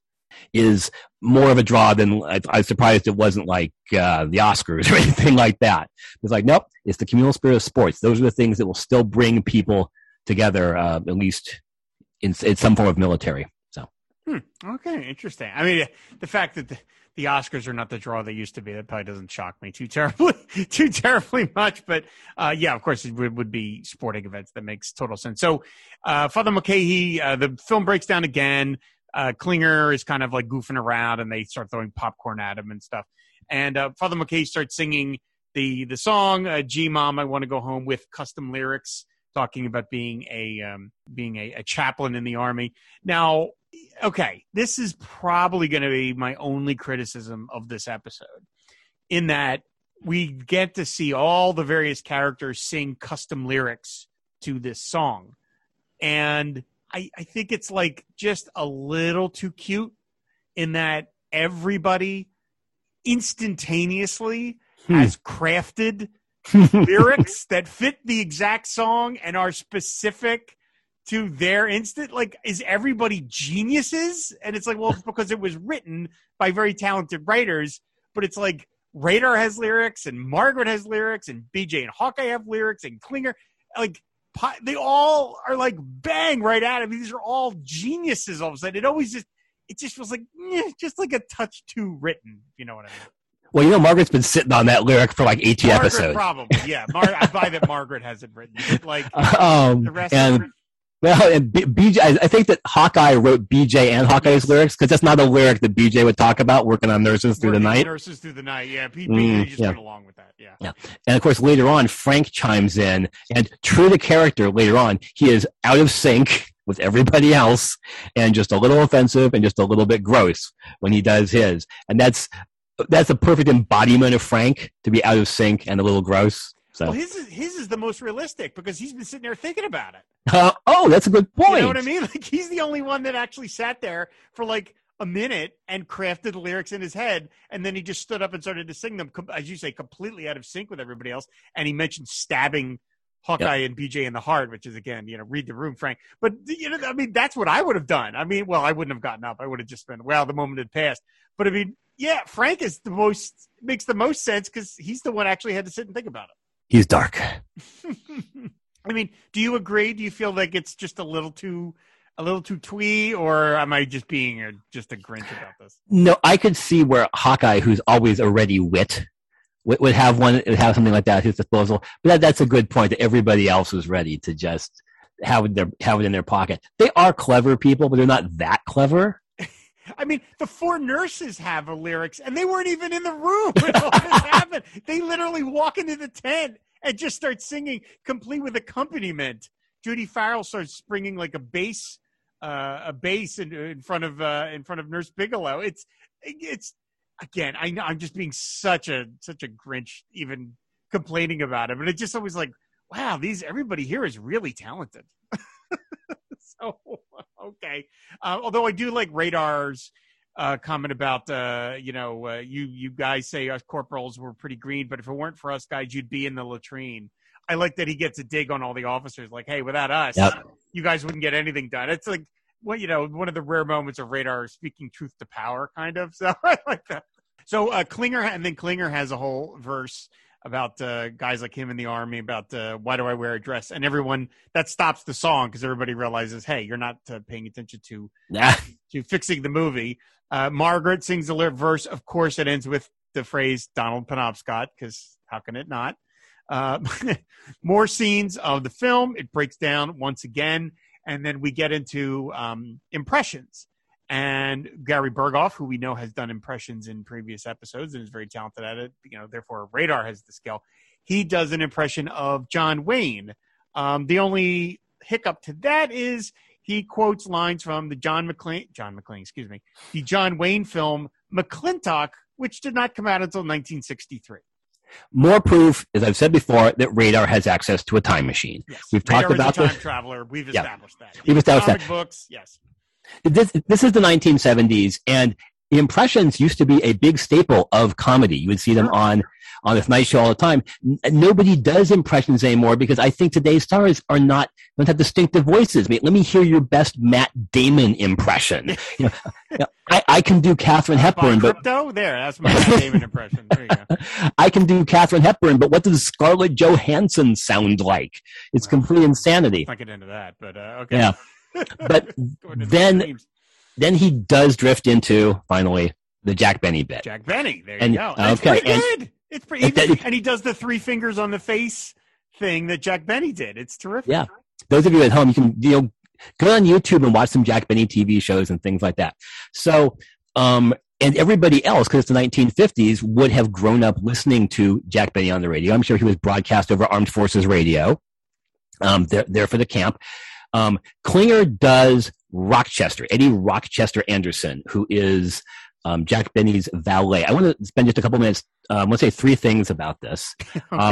is more of a draw than I, I was surprised it wasn't like uh, the Oscars or anything like that. It's like, nope, it's the communal spirit of sports. Those are the things that will still bring people together, uh, at least in, in some form of military. So, hmm. Okay, interesting. I mean, the fact that the, the Oscars are not the draw they used to be, that probably doesn't shock me too terribly, too terribly much. But uh, yeah, of course, it would, would be sporting events. That makes total sense. So, uh, Father Mulcahy, uh, the film breaks down again. Uh, Klinger is kind of like goofing around, and they start throwing popcorn at him and stuff. And uh, Father Mulcahy starts singing the the song uh, "Gee Mom, I Want to Go Home" with custom lyrics, talking about being a um, being a, a chaplain in the Army. Now, okay, this is probably going to be my only criticism of this episode, in that we get to see all the various characters sing custom lyrics to this song. And I, I think it's like just a little too cute in that everybody instantaneously Hmm. has crafted lyrics that fit the exact song and are specific to their instant. Like, is everybody geniuses? And it's like, well, it's because it was written by very talented writers, but it's like Radar has lyrics and Margaret has lyrics and B J and Hawkeye have lyrics and Klinger. Like, they all are like bang right at it. I mean, these are all geniuses all of a sudden. It always just, it just feels like, eh, just like a touch too written. You know what I mean? Well, you know, Margaret's been sitting on that lyric for like eighty Margaret episodes. Probably, yeah. Mar- I buy that Margaret has it written. Like, um, the rest and of it. well, and B- BJ, I I think that Hawkeye wrote B J and Hawkeye's lyrics because that's not a lyric that B J would talk about working on nurses through the Working night. Nurses through the night, yeah. P- Mm, B J just yeah. went along with that, yeah. Yeah. And of course, later on, Frank chimes in, and true to character, later on, he is out of sync with everybody else, and just a little offensive and just a little bit gross when he does his. And that's that's a perfect embodiment of Frank, to be out of sync and a little gross. So, Well, his is, his is the most realistic because he's been sitting there thinking about it. uh, oh, that's a good point. You know what I mean? Like, he's the only one that actually sat there for like a minute and crafted the lyrics in his head, and then he just stood up and started to sing them, com- as you say, completely out of sync with everybody else. And he mentioned stabbing Hawkeye Yep. and B J in the heart, which is, again, you know, read the room, Frank. But, you know, I mean, that's what I would have done. I mean, well, I wouldn't have gotten up. I would have just been, well, the moment had passed. But I mean, yeah, Frank is the most, makes the most sense because he's the one actually had to sit and think about it. He's dark. I mean, do you agree? Do you feel like it's just a little too, a little too twee, or am I just being a, just a Grinch about this? No, I could see where Hawkeye, who's always a ready wit, would, would have one, would have something like that at his disposal. But that, that's a good point, that everybody else was ready to just have it, their, have it in their pocket. They are clever people, but they're not that clever. I mean, the four nurses have a lyrics, and they weren't even in the room when all this happened. They literally walk into the tent and just start singing, complete with accompaniment. Judy Farrell starts springing like a bass, uh, a bass in, in front of uh, in front of Nurse Bigelow. It's it's again, I know I'm just being such a such a Grinch, even complaining about it, but it just always like, wow, these everybody here is really talented. So okay, uh, although I do like Radar's uh, comment about uh, you know uh, you you guys say us corporals were pretty green, but if it weren't for us guys, you'd be in the latrine. I like that he gets a dig on all the officers, like, hey, without us, Yep. you guys wouldn't get anything done. It's like, well, you know, one of the rare moments of Radar speaking truth to power, kind of. So I like that. So uh, Klinger, and then Klinger has a whole verse about uh, guys like him in the army, about uh, why do I wear a dress? And everyone, that stops the song because everybody realizes, hey, you're not uh, paying attention to Nah. to fixing the movie. Uh, Margaret sings the lyric verse. Of course, it ends with the phrase Donald Penobscot, because how can it not? Uh, more scenes of the film. It breaks down once again, and then we get into um, impressions. And Gary Berghoff, who we know has done impressions in previous episodes and is very talented at it, you know, therefore Radar has the skill. He does an impression of John Wayne. Um, the only hiccup to that is he quotes lines from the John McClane, John McClane, excuse me, the John Wayne film McClintock, which did not come out until nineteen sixty-three. More proof, as I've said before, that Radar has access to a time machine. Yes. We've Radar talked about is a time this. traveler. We've Yeah. established that. We've established Comic that. books, yes. This, this is the nineteen seventies, and impressions used to be a big staple of comedy. You would see them Sure. on on this night show all the time. N- Nobody does impressions anymore because I think today's stars are not don't have distinctive voices. I mean, let me hear your best Matt Damon impression. You know, you know, I, I can do Katharine Hepburn, Buy but crypto? There, that's my Matt Damon impression. There you go. I can do Katharine Hepburn, but what does Scarlett Johansson sound like? It's Well, complete insanity. Let's not get into that, but uh, okay. Yeah. But Go into the then- extremes. Then he does drift into, finally, the Jack Benny bit. Jack Benny. There And- you go. It's okay, pretty and- good. It's pretty. and Even, that- and he does the three fingers on the face thing that Jack Benny did. It's terrific. Yeah. Those of you at home, you can, you know, go on YouTube and watch some Jack Benny T V shows and things like that. So, um, and everybody else, because it's the nineteen fifties, would have grown up listening to Jack Benny on the radio. I'm sure he was broadcast over Armed Forces Radio. Um, there, there for the camp. Um, Klinger does Rochester, Eddie Rochester Anderson, who is um, Jack Benny's valet. I want to spend just a couple minutes. Um, I want to say three things about this. Okay. Um,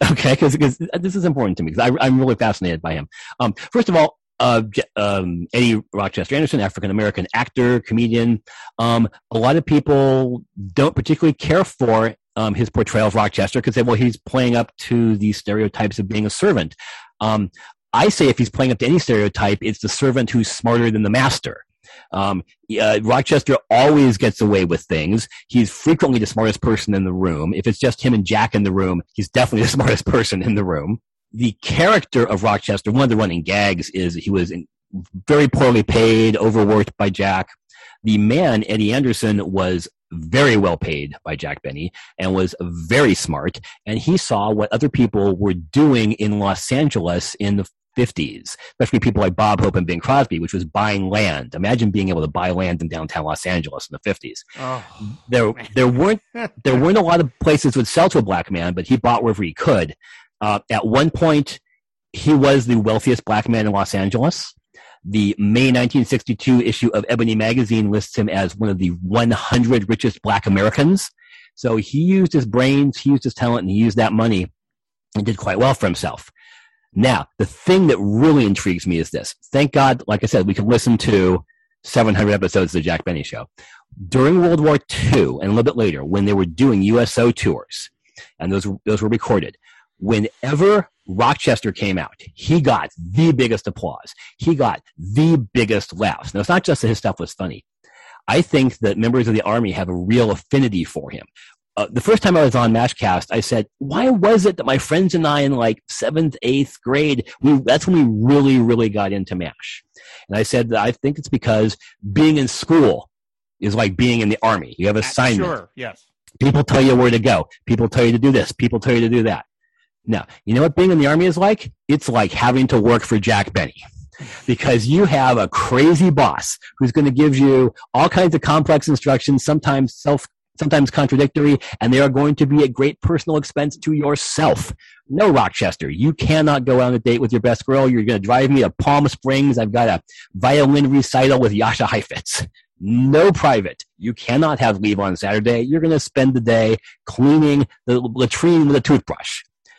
Okay, because this is important to me because I'm really fascinated by him. Um, first of all, uh, um, Eddie Rochester Anderson, African American actor, comedian. Um, a lot of people don't particularly care for um, his portrayal of Rochester because they well, he's playing up to the stereotypes of being a servant. Um, I say if he's playing up to any stereotype, it's the servant who's smarter than the master. Um, uh, Rochester always gets away with things. He's frequently the smartest person in the room. If it's just him and Jack in the room, he's definitely the smartest person in the room. The character of Rochester, one of the running gags is he was very poorly paid, overworked by Jack. The man, Eddie Anderson, was very well paid by Jack Benny and was very smart. And he saw what other people were doing in Los Angeles in the fifties, especially people like Bob Hope and Bing Crosby, which was buying land. Imagine being able to buy land in downtown Los Angeles in the fifties. Oh, there, there weren't there weren't a lot of places that would sell to a black man, but he bought wherever he could. Uh, at one point, he was the wealthiest black man in Los Angeles. The May nineteen sixty-two issue of Ebony magazine lists him as one of the one hundred richest black Americans. So he used his brains, he used his talent, and he used that money and did quite well for himself. Now, the thing that really intrigues me is this. Thank God, like I said, we can listen to seven hundred episodes of the Jack Benny Show. During World War Two and a little bit later, when they were doing U S O tours, and those, those were recorded, whenever Rochester came out, he got the biggest applause. He got the biggest laughs. Now, it's not just that his stuff was funny. I think that members of the Army have a real affinity for him. Uh, the first time I was on MASHcast, I said, why was it that my friends and I in like seventh, eighth grade, we, that's when we really, really got into MASH. And I said that I think it's because being in school is like being in the Army. You have assignments. Sure, yes. People tell you where to go. People tell you to do this. People tell you to do that. Now, you know what being in the Army is like? It's like having to work for Jack Benny. Because you have a crazy boss who's going to give you all kinds of complex instructions, sometimes self sometimes contradictory, and they are going to be at great personal expense to yourself. No, Rochester, you cannot go on a date with your best girl. You're going to drive me to Palm Springs. I've got a violin recital with Yasha Heifetz. No private. You cannot have leave on Saturday. You're going to spend the day cleaning the latrine with a toothbrush.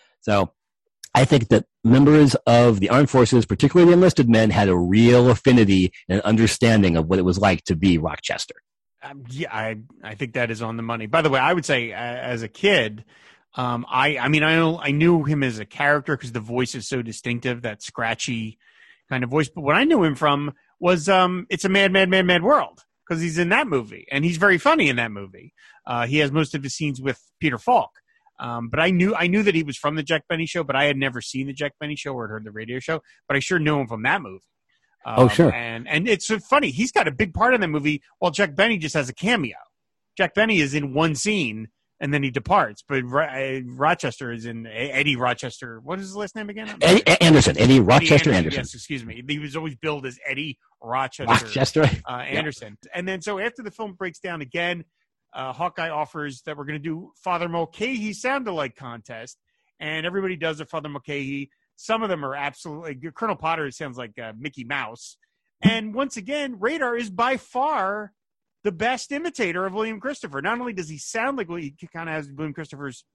So I think that members of the armed forces, particularly the enlisted men, had a real affinity and understanding of what it was like to be Rochester. Um, yeah, I I think that is on the money. By the way, I would say uh, as a kid, um, I I mean I know I knew him as a character because the voice is so distinctive, that scratchy kind of voice. But what I knew him from was um, It's a Mad, Mad, Mad, Mad World, because he's in that movie and he's very funny in that movie. Uh, he has most of his scenes with Peter Falk. Um, but I knew I knew that he was from the Jack Benny Show, but I had never seen the Jack Benny Show or heard the radio show. But I sure knew him from that movie. Um, oh, sure. And and it's so funny. He's got a big part in that movie, while Jack Benny just has a cameo. Jack Benny is in one scene, and then he departs. But Ro- Rochester is in Eddie Rochester. What is his last name again? Eddie Anderson. Eddie Rochester Eddie Anderson, Anderson. Yes, excuse me. He was always billed as Eddie Rochester, Rochester. Uh, Anderson. Yeah. And then so after the film breaks down again, uh, Hawkeye offers that we're going to do Father Mulcahy sound-alike contest, and everybody does a Father Mulcahy. Some of them are absolutely – Colonel Potter sounds like uh, Mickey Mouse. And once again, Radar is by far the best imitator of William Christopher. Not only does he sound like – he kind of has William Christopher's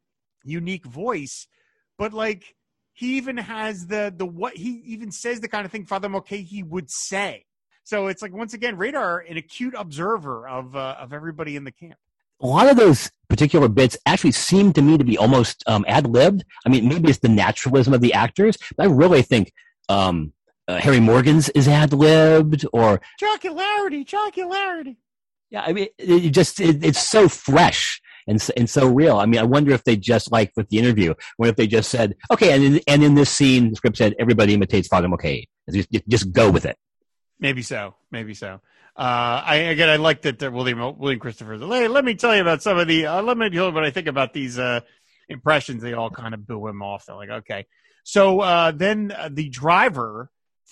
unique voice, but like he even has the – the what he even says the kind of thing Father Mulcahy would say. So it's like, once again, Radar, an acute observer of uh, of everybody in the camp. A lot of those particular bits actually seem to me to be almost um, ad-libbed. I mean, maybe it's the naturalism of the actors, but I really think um, uh, Harry Morgan's is ad-libbed, or jocularity, jocularity. Yeah, I mean, it just it, it's so fresh and and so real. I mean, I wonder if they just, like with the interview, what if they just said, okay, and in, and in this scene, the script said everybody imitates Father Mulcahy. Just, just go with it. Maybe so. Maybe so. Uh, I again, I like that uh, William William Christopher. Hey, let me tell you about some of the. Uh, let me tell you what I think about these uh, impressions. They all kind of boo him off. They're like, okay. So uh, then uh, the driver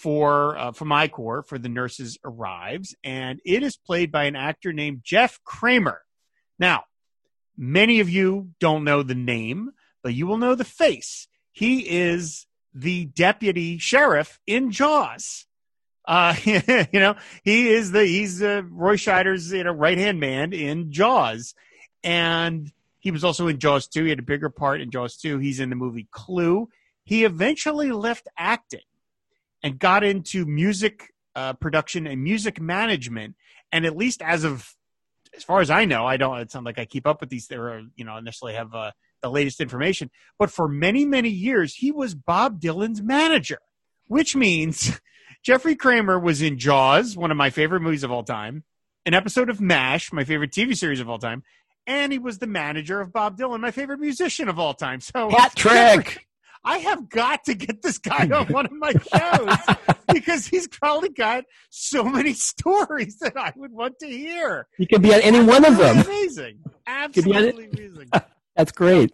for uh, from I Corps for the nurses arrives, and it is played by an actor named Jeff Kramer. Now, many of you don't know the name, but you will know the face. He is the deputy sheriff in Jaws. Uh, you know, he is the, he's uh, Roy Scheider's, you know, right-hand man in Jaws. And He was also in Jaws two. He had a bigger part in Jaws two. He's in the movie Clue. He eventually left acting and got into music uh, production and music management. And at least as of, as far as I know, I don't, it's not like I keep up with these, or, you know, necessarily have uh, the latest information. But for many, many years, he was Bob Dylan's manager, which means Jeffrey Kramer was in Jaws, one of my favorite movies of all time, an episode of MASH, my favorite T V series of all time, and he was the manager of Bob Dylan, my favorite musician of all time. So hat trick. Jeffrey, I have got to get this guy on one of my shows because he's probably got so many stories that I would want to hear. You could be on any one of them. Amazing. Absolutely amazing. That's great.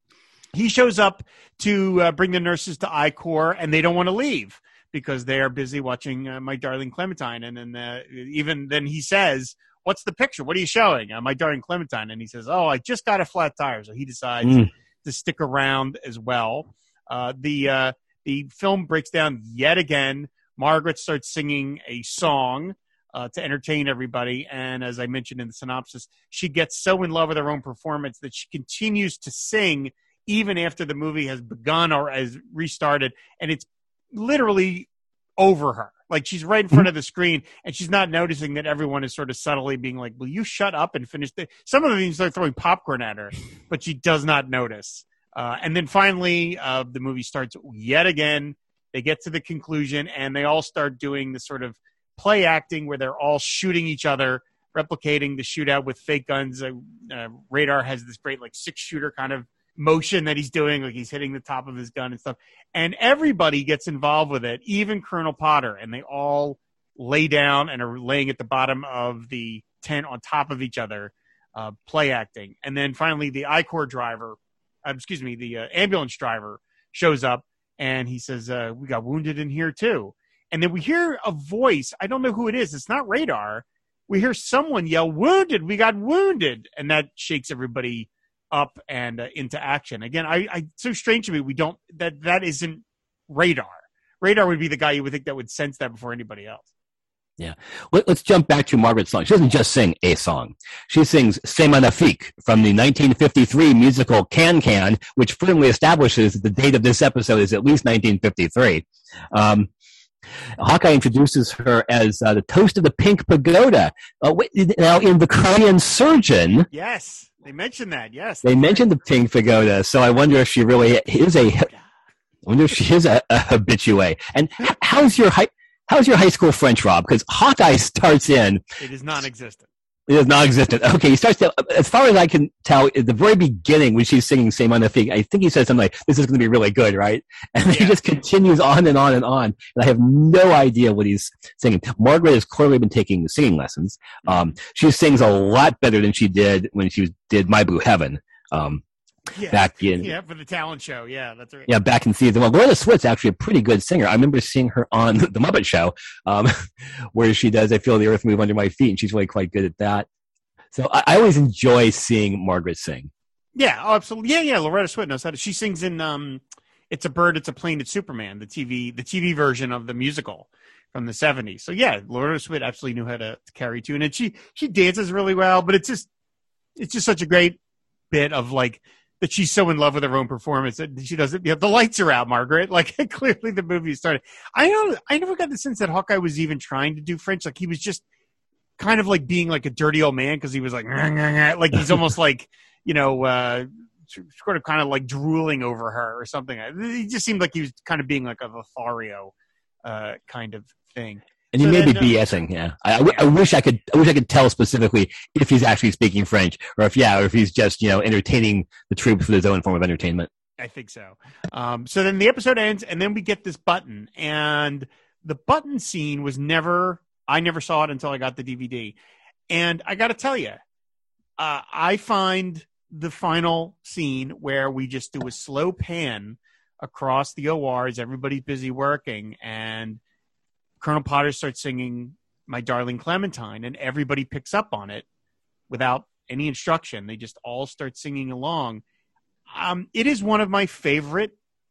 He shows up to uh, bring the nurses to I CORE, and they don't want to leave because they are busy watching uh, My Darling Clementine. And then uh, even then he says, what's the picture? What are you showing? Uh, My Darling Clementine. And he says, oh, I just got a flat tire. So he decides mm. to stick around as well. Uh, the uh, the film breaks down yet again. Margaret starts singing a song uh, to entertain everybody. And as I mentioned in the synopsis, she gets so in love with her own performance that she continues to sing even after the movie has begun or has restarted. And it's literally over her. Like she's right in front of the screen and she's not noticing that everyone is sort of subtly being like, will you shut up and finish the, some of them even start throwing popcorn at her, but she does not notice. Uh, and then finally, uh, the movie starts yet again. They get to the conclusion, and they all start doing this sort of play acting where they're all shooting each other, replicating the shootout with fake guns. Uh, uh, Radar has this great like six-shooter kind of motion that he's doing, like he's hitting the top of his gun and stuff. And everybody gets involved with it, even Colonel Potter, and they all lay down and are laying at the bottom of the tent on top of each other, uh, play acting. And then finally, the I CORE driver, uh, excuse me, the uh, ambulance driver shows up, and he says, uh, we got wounded in here too. And then we hear a voice. I don't know who it is. It's not Radar. We hear someone yell, wounded, we got wounded. And that shakes everybody up and uh, into action. Again, I, I so strange to me. We don't, that, that isn't Radar. Radar would be the guy you would think that would sense that before anybody else. Yeah. Let, let's jump back to Margaret's song. She doesn't just sing a song. She sings C'est Magnifique from the nineteen fifty-three musical Can Can, which firmly establishes that the date of this episode is at least nineteen fifty-three. Um, Hawkeye introduces her as uh, the toast of the Pink Pagoda. Uh, wait, now, in The Korean Surgeon... Yes, they mentioned that, yes. They mentioned the Pink Pagoda, so I wonder if she really is a... I wonder if she is a, a habitué. And how's your... High, How's your high school French, Rob? Because Hawkeye starts in... It is non-existent. It is non-existent. Okay, he starts to... As far as I can tell, at the very beginning, when she's singing C'est Magnifique, I think he says something like, this is going to be really good, right? And then yeah. he just continues on and on and on. And I have no idea what he's singing. Margaret has clearly been taking singing lessons. Um, she sings a lot better than she did when she did My Blue Heaven. Um, Yeah. Back in yeah for the talent show, yeah, that's right. Yeah, back in season one. Loretta Swit's actually a pretty good singer. I remember seeing her on the Muppet Show, um, where she does "I Feel the Earth Move Under My Feet," and she's really quite good at that. So I, I always enjoy seeing Margaret sing. Yeah, oh, absolutely. Yeah, yeah. Loretta Swit knows how to. She sings in um, "It's a Bird, It's a Plane, It's Superman," the T V, the T V version of the musical from the seventies. So yeah, Loretta Swit absolutely knew how to, to carry tune, and she she dances really well. But it's just it's just such a great bit of like. That she's so in love with her own performance that she doesn't. You know, the lights are out, Margaret. Like clearly, the movie started. I don't. I never got the sense that Hawkeye was even trying to do French. Like he was just kind of like being like a dirty old man because he was like, like he's almost like you know, uh, sort of kind of like drooling over her or something. He just seemed like he was kind of being like a Lothario uh, kind of thing. And he so may then, be BSing, yeah. I, I, I wish I could. I wish I could tell specifically if he's actually speaking French, or if yeah, or if he's just you know entertaining the troops with his own form of entertainment. I think so. Um, so then the episode ends, and then we get this button, and the button scene was never. I never saw it until I got the D V D, and I got to tell you, uh, I find the final scene where we just do a slow pan across the O R as everybody's busy working, and Colonel Potter starts singing My Darling Clementine, and everybody picks up on it without any instruction. They just all start singing along. Um, it is one of my favorite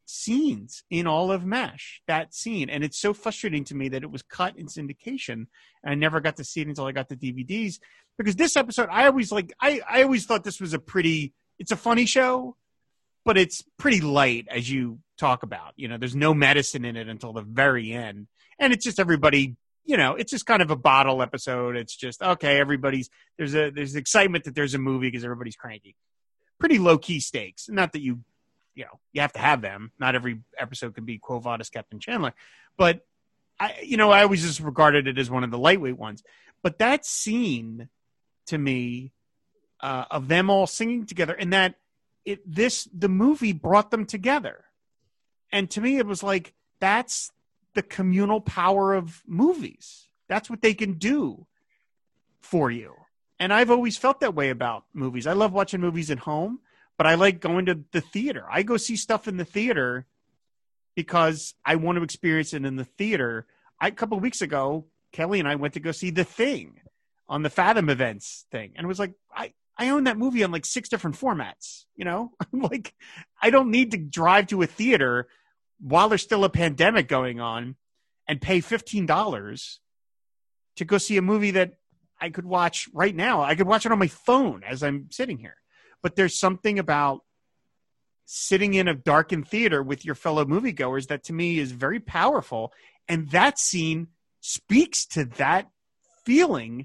scenes in all of MASH, that scene. And it's so frustrating to me that it was cut in syndication and I never got to see it until I got the D V Ds. Because this episode, I always like, I, I always thought this was a pretty, it's a funny show, but it's pretty light as you talk about. You know, there's no medicine in it until the very end. And it's just everybody, you know, it's just kind of a bottle episode. It's just, okay, everybody's, there's a, there's excitement that there's a movie because everybody's cranky. Pretty low key stakes. Not that you, you know, you have to have them. Not every episode can be Quo Vadis Captain Chandler. But, I, you know, I always just regarded it as one of the lightweight ones. But that scene, to me, uh, of them all singing together, and that it this the movie brought them together, and to me it was like, that's the communal power of movies. That's what they can do for you. And I've always felt that way about movies. I love watching movies at home, but I like going to the theater. I go see stuff in the theater because I want to experience it in the theater. I, a couple of weeks ago, Kelly and I went to go see The Thing on the Fathom Events thing. And it was like, I, I own that movie on like six different formats, you know? Like, I don't need to drive to a theater while there's still a pandemic going on and pay fifteen dollars to go see a movie that I could watch right now. I could watch it on my phone as I'm sitting here. But there's something about sitting in a darkened theater with your fellow moviegoers that to me is very powerful. And that scene speaks to that feeling.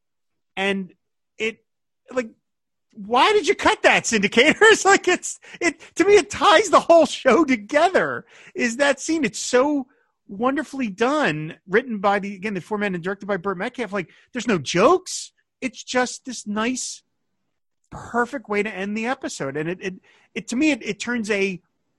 And it, like, why did you cut that, syndicators? Like, it's, it, to me, it ties the whole show together, is that scene. It's so wonderfully done, written by the, again, the four men and directed by Burt Metcalf. Like, there's no jokes. It's just this nice, perfect way to end the episode. And it, it, it to me, it, it turns a,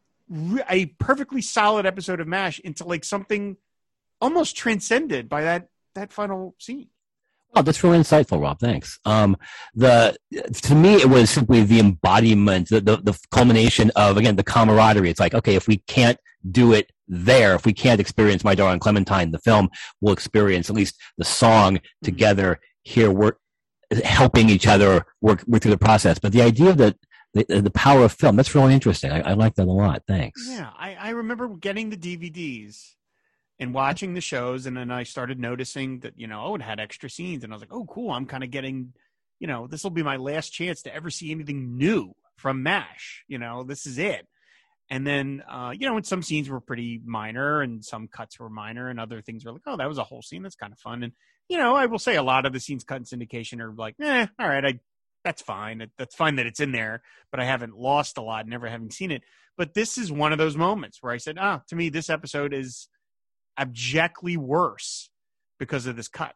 a perfectly solid episode of MASH into like something almost transcended by that, that final scene. Oh, that's really insightful, Rob. Thanks. Um, the to me, it was simply the embodiment, the, the the culmination of, again, the camaraderie. It's like, okay, if we can't do it there, if we can't experience My Darling Clementine, the film, we'll experience at least the song together here. We're helping each other work, work through the process. But the idea that the, the power of film, that's really interesting. I, I like that a lot. Thanks. Yeah, I, I remember getting the D V Ds and watching the shows, and then I started noticing that, you know, oh, it had extra scenes, and I was like, oh, cool, I'm kind of getting, you know, this will be my last chance to ever see anything new from MASH. You know, this is it. And then, uh, you know, and some scenes were pretty minor, and some cuts were minor, and other things were like, oh, that was a whole scene. That's kind of fun. And, you know, I will say a lot of the scenes cut in syndication are like, eh, all right, I, that's fine. That's fine that it's in there, but I haven't lost a lot, never having seen it. But this is one of those moments where I said, ah, to me, this episode is abjectly worse because of this cut.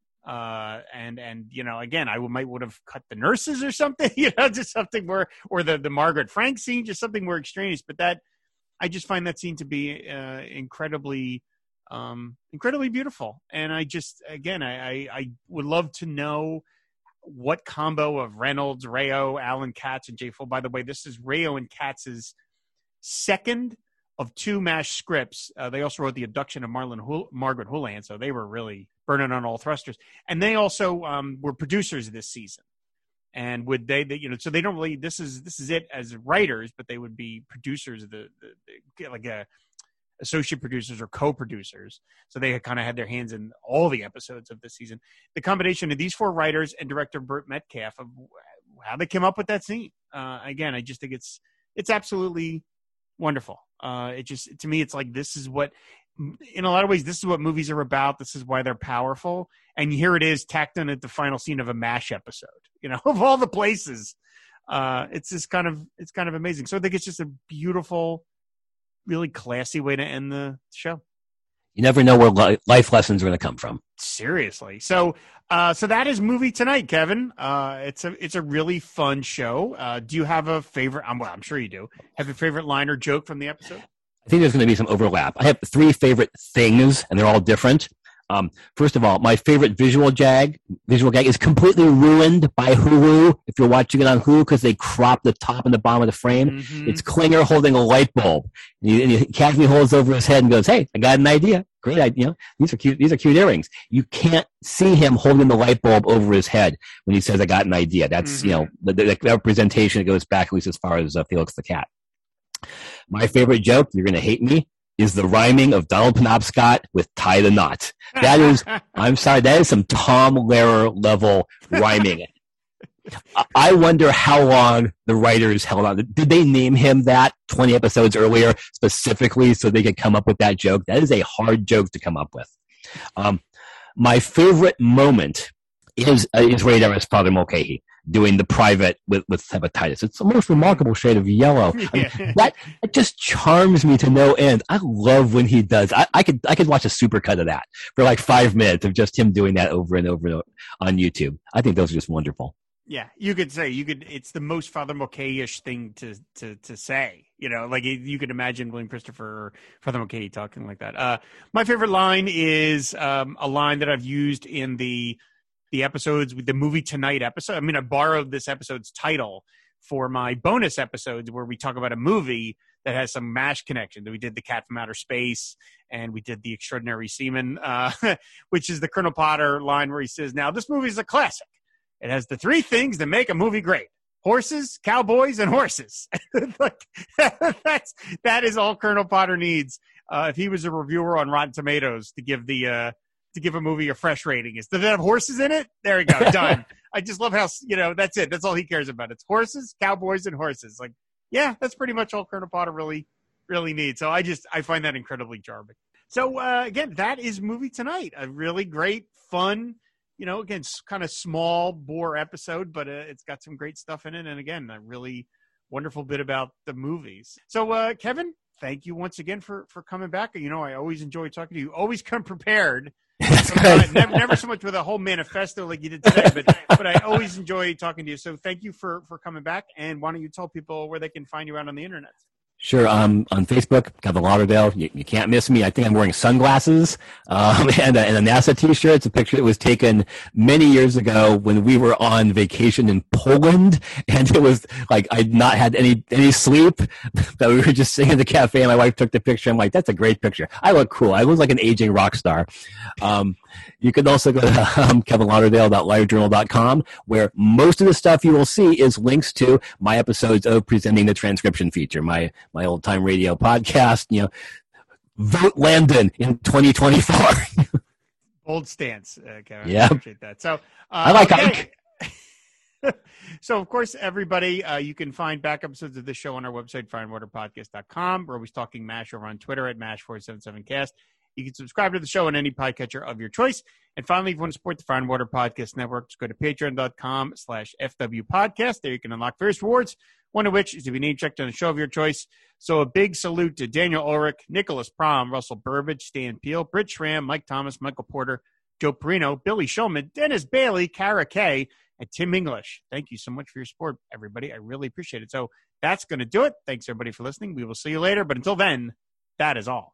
Uh, and, and, you know, again, I would, might would have cut the nurses or something, you know, just something more, or the, the Margaret Frank scene, just something more extraneous. But that, I just find that scene to be uh, incredibly, um, incredibly beautiful. And I just, again, I, I, I would love to know what combo of Reynolds, Rayo, Alan Katz, and Jay Full. By the way, this is Rayo and Katz's second of two MASH scripts. Uh, they also wrote The Abduction of Marlon Hul- Margaret Houlihan, so they were really burning on all thrusters. And they also um, were producers this season. And would they, they, you know, so they don't really, this is this is it as writers, but they would be producers of the, the, the like a associate producers or co-producers. So they had kind of had their hands in all the episodes of this season. The combination of these four writers and director Burt Metcalf, of how they came up with that scene. Uh, again, I just think it's it's absolutely wonderful. Uh, it just, to me, it's like, this is what, in a lot of ways, this is what movies are about. This is why they're powerful. And here it is tacked on at the final scene of a MASH episode, you know, of all the places. Uh, it's just kind of, it's kind of amazing. So I think it's just a beautiful, really classy way to end the show. You never know where li- life lessons are going to come from. Seriously. So, uh, so that is Movie Tonight, Kevin. Uh, it's a, it's a really fun show. Uh, do you have a favorite? Um, well, I'm sure you do. Have a favorite line or joke from the episode? I think there's going to be some overlap. I have three favorite things, and they're all different. Um, first of all, my favorite visual gag, visual gag is completely ruined by Hulu. If you're watching it on Hulu, because they crop the top and the bottom of the frame, mm-hmm. It's Klinger holding a light bulb. And he, and he, Cagney holds over his head and goes, "Hey, I got an idea. Great idea. You know, these are cute. These are cute earrings." You can't see him holding the light bulb over his head when he says, "I got an idea." That's mm-hmm. you know the, the representation that goes back at least as far as uh, Felix the Cat. My favorite joke, you're going to hate me, is the rhyming of Donald Penobscot with tie the knot. That is, I'm sorry, that is some Tom Lehrer level rhyming. I wonder how long the writers held on. Did they name him that twenty episodes earlier specifically so they could come up with that joke? That is a hard joke to come up with. Um, my favorite moment is uh, is Ray Doris' Father Mulcahy doing the private with, with hepatitis. It's the most remarkable shade of yellow. I mean, that, that just charms me to no end. I love when he does. I, I could I could watch a supercut of that for like five minutes of just him doing that over and over and over on YouTube. I think those are just wonderful. Yeah, you could say you could. It's the most Father Mulcahy-ish thing to to to say. You know, like you could imagine William Christopher or Father Mulcahy talking like that. Uh, my favorite line is um, a line that I've used in the the episodes with the Movie Tonight episode. I mean, I borrowed this episode's title for my bonus episodes where we talk about a movie that has some MASH connection. We did The Cat from Outer Space, and we did The Extraordinary Seaman, uh, which is the Colonel Potter line where he says, "Now this movie is a classic. It has the three things that make a movie great: horses, cowboys, and horses." Like, that's that is all Colonel Potter needs. Uh, if he was a reviewer on Rotten Tomatoes to give the uh, to give a movie a fresh rating, is does it have horses in it? There we go, done. I just love how, you know, that's it. That's all he cares about. It's horses, cowboys, and horses. Like, yeah, that's pretty much all Colonel Potter really really needs. So I just I find that incredibly charming. So uh, again, that is Movie Tonight. A really great, fun. You know, again, kind of small bore episode, but uh, it's got some great stuff in it. And again, a really wonderful bit about the movies. So, uh, Kevin, thank you once again for, for coming back. You know, I always enjoy talking to you. Always come prepared. uh, never, never so much with a whole manifesto like you did today, but but I always enjoy talking to you. So thank you for, for coming back. And why don't you tell people where they can find you out on the internet? Sure. Um, on Facebook, Kevin Lauderdale. You, you can't miss me. I think I'm wearing sunglasses um, and, a, and a NASA T-shirt. It's a picture that was taken many years ago when we were on vacation in Poland, and it was like I'd not had any any sleep. But we were just sitting in the cafe, and my wife took the picture. I'm like, "That's a great picture. I look cool. I look like an aging rock star." Um, you can also go to um, kevin lauderdale dot live journal dot com, where most of the stuff you will see is links to my episodes of Presenting the Transcription feature, my my old time radio podcast. You know, vote Landon in twenty twenty-four. Bold stance, uh, Kevin. Yeah, I appreciate that. So uh, I like okay. Ike. So, of course, everybody, uh, you can find back episodes of this show on our website, fire and water podcast dot com. We're always talking MASH over on Twitter at mash four seven seven cast. You can subscribe to the show on any podcatcher of your choice. And finally, if you want to support the Fire and Water Podcast Network, just go to patreon dot com slash F W podcast. There you can unlock various rewards, one of which is to be name checked on a show of your choice. So a big salute to Daniel Ulrich, Nicholas Prom, Russell Burbage, Stan Peel, Britt Schramm, Mike Thomas, Michael Porter, Joe Perino, Billy Shulman, Dennis Bailey, Kara Kay, and Tim English. Thank you so much for your support, everybody. I really appreciate it. So that's going to do it. Thanks, everybody, for listening. We will see you later. But until then, that is all.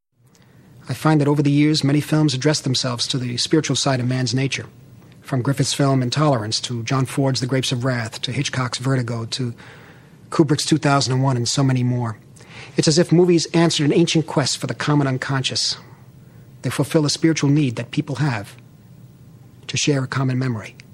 I find that over the years, many films address themselves to the spiritual side of man's nature. From Griffith's film Intolerance to John Ford's The Grapes of Wrath to Hitchcock's Vertigo to Kubrick's two thousand one and so many more. It's as if movies answered an ancient quest for the common unconscious. They fulfill a spiritual need that people have to share a common memory.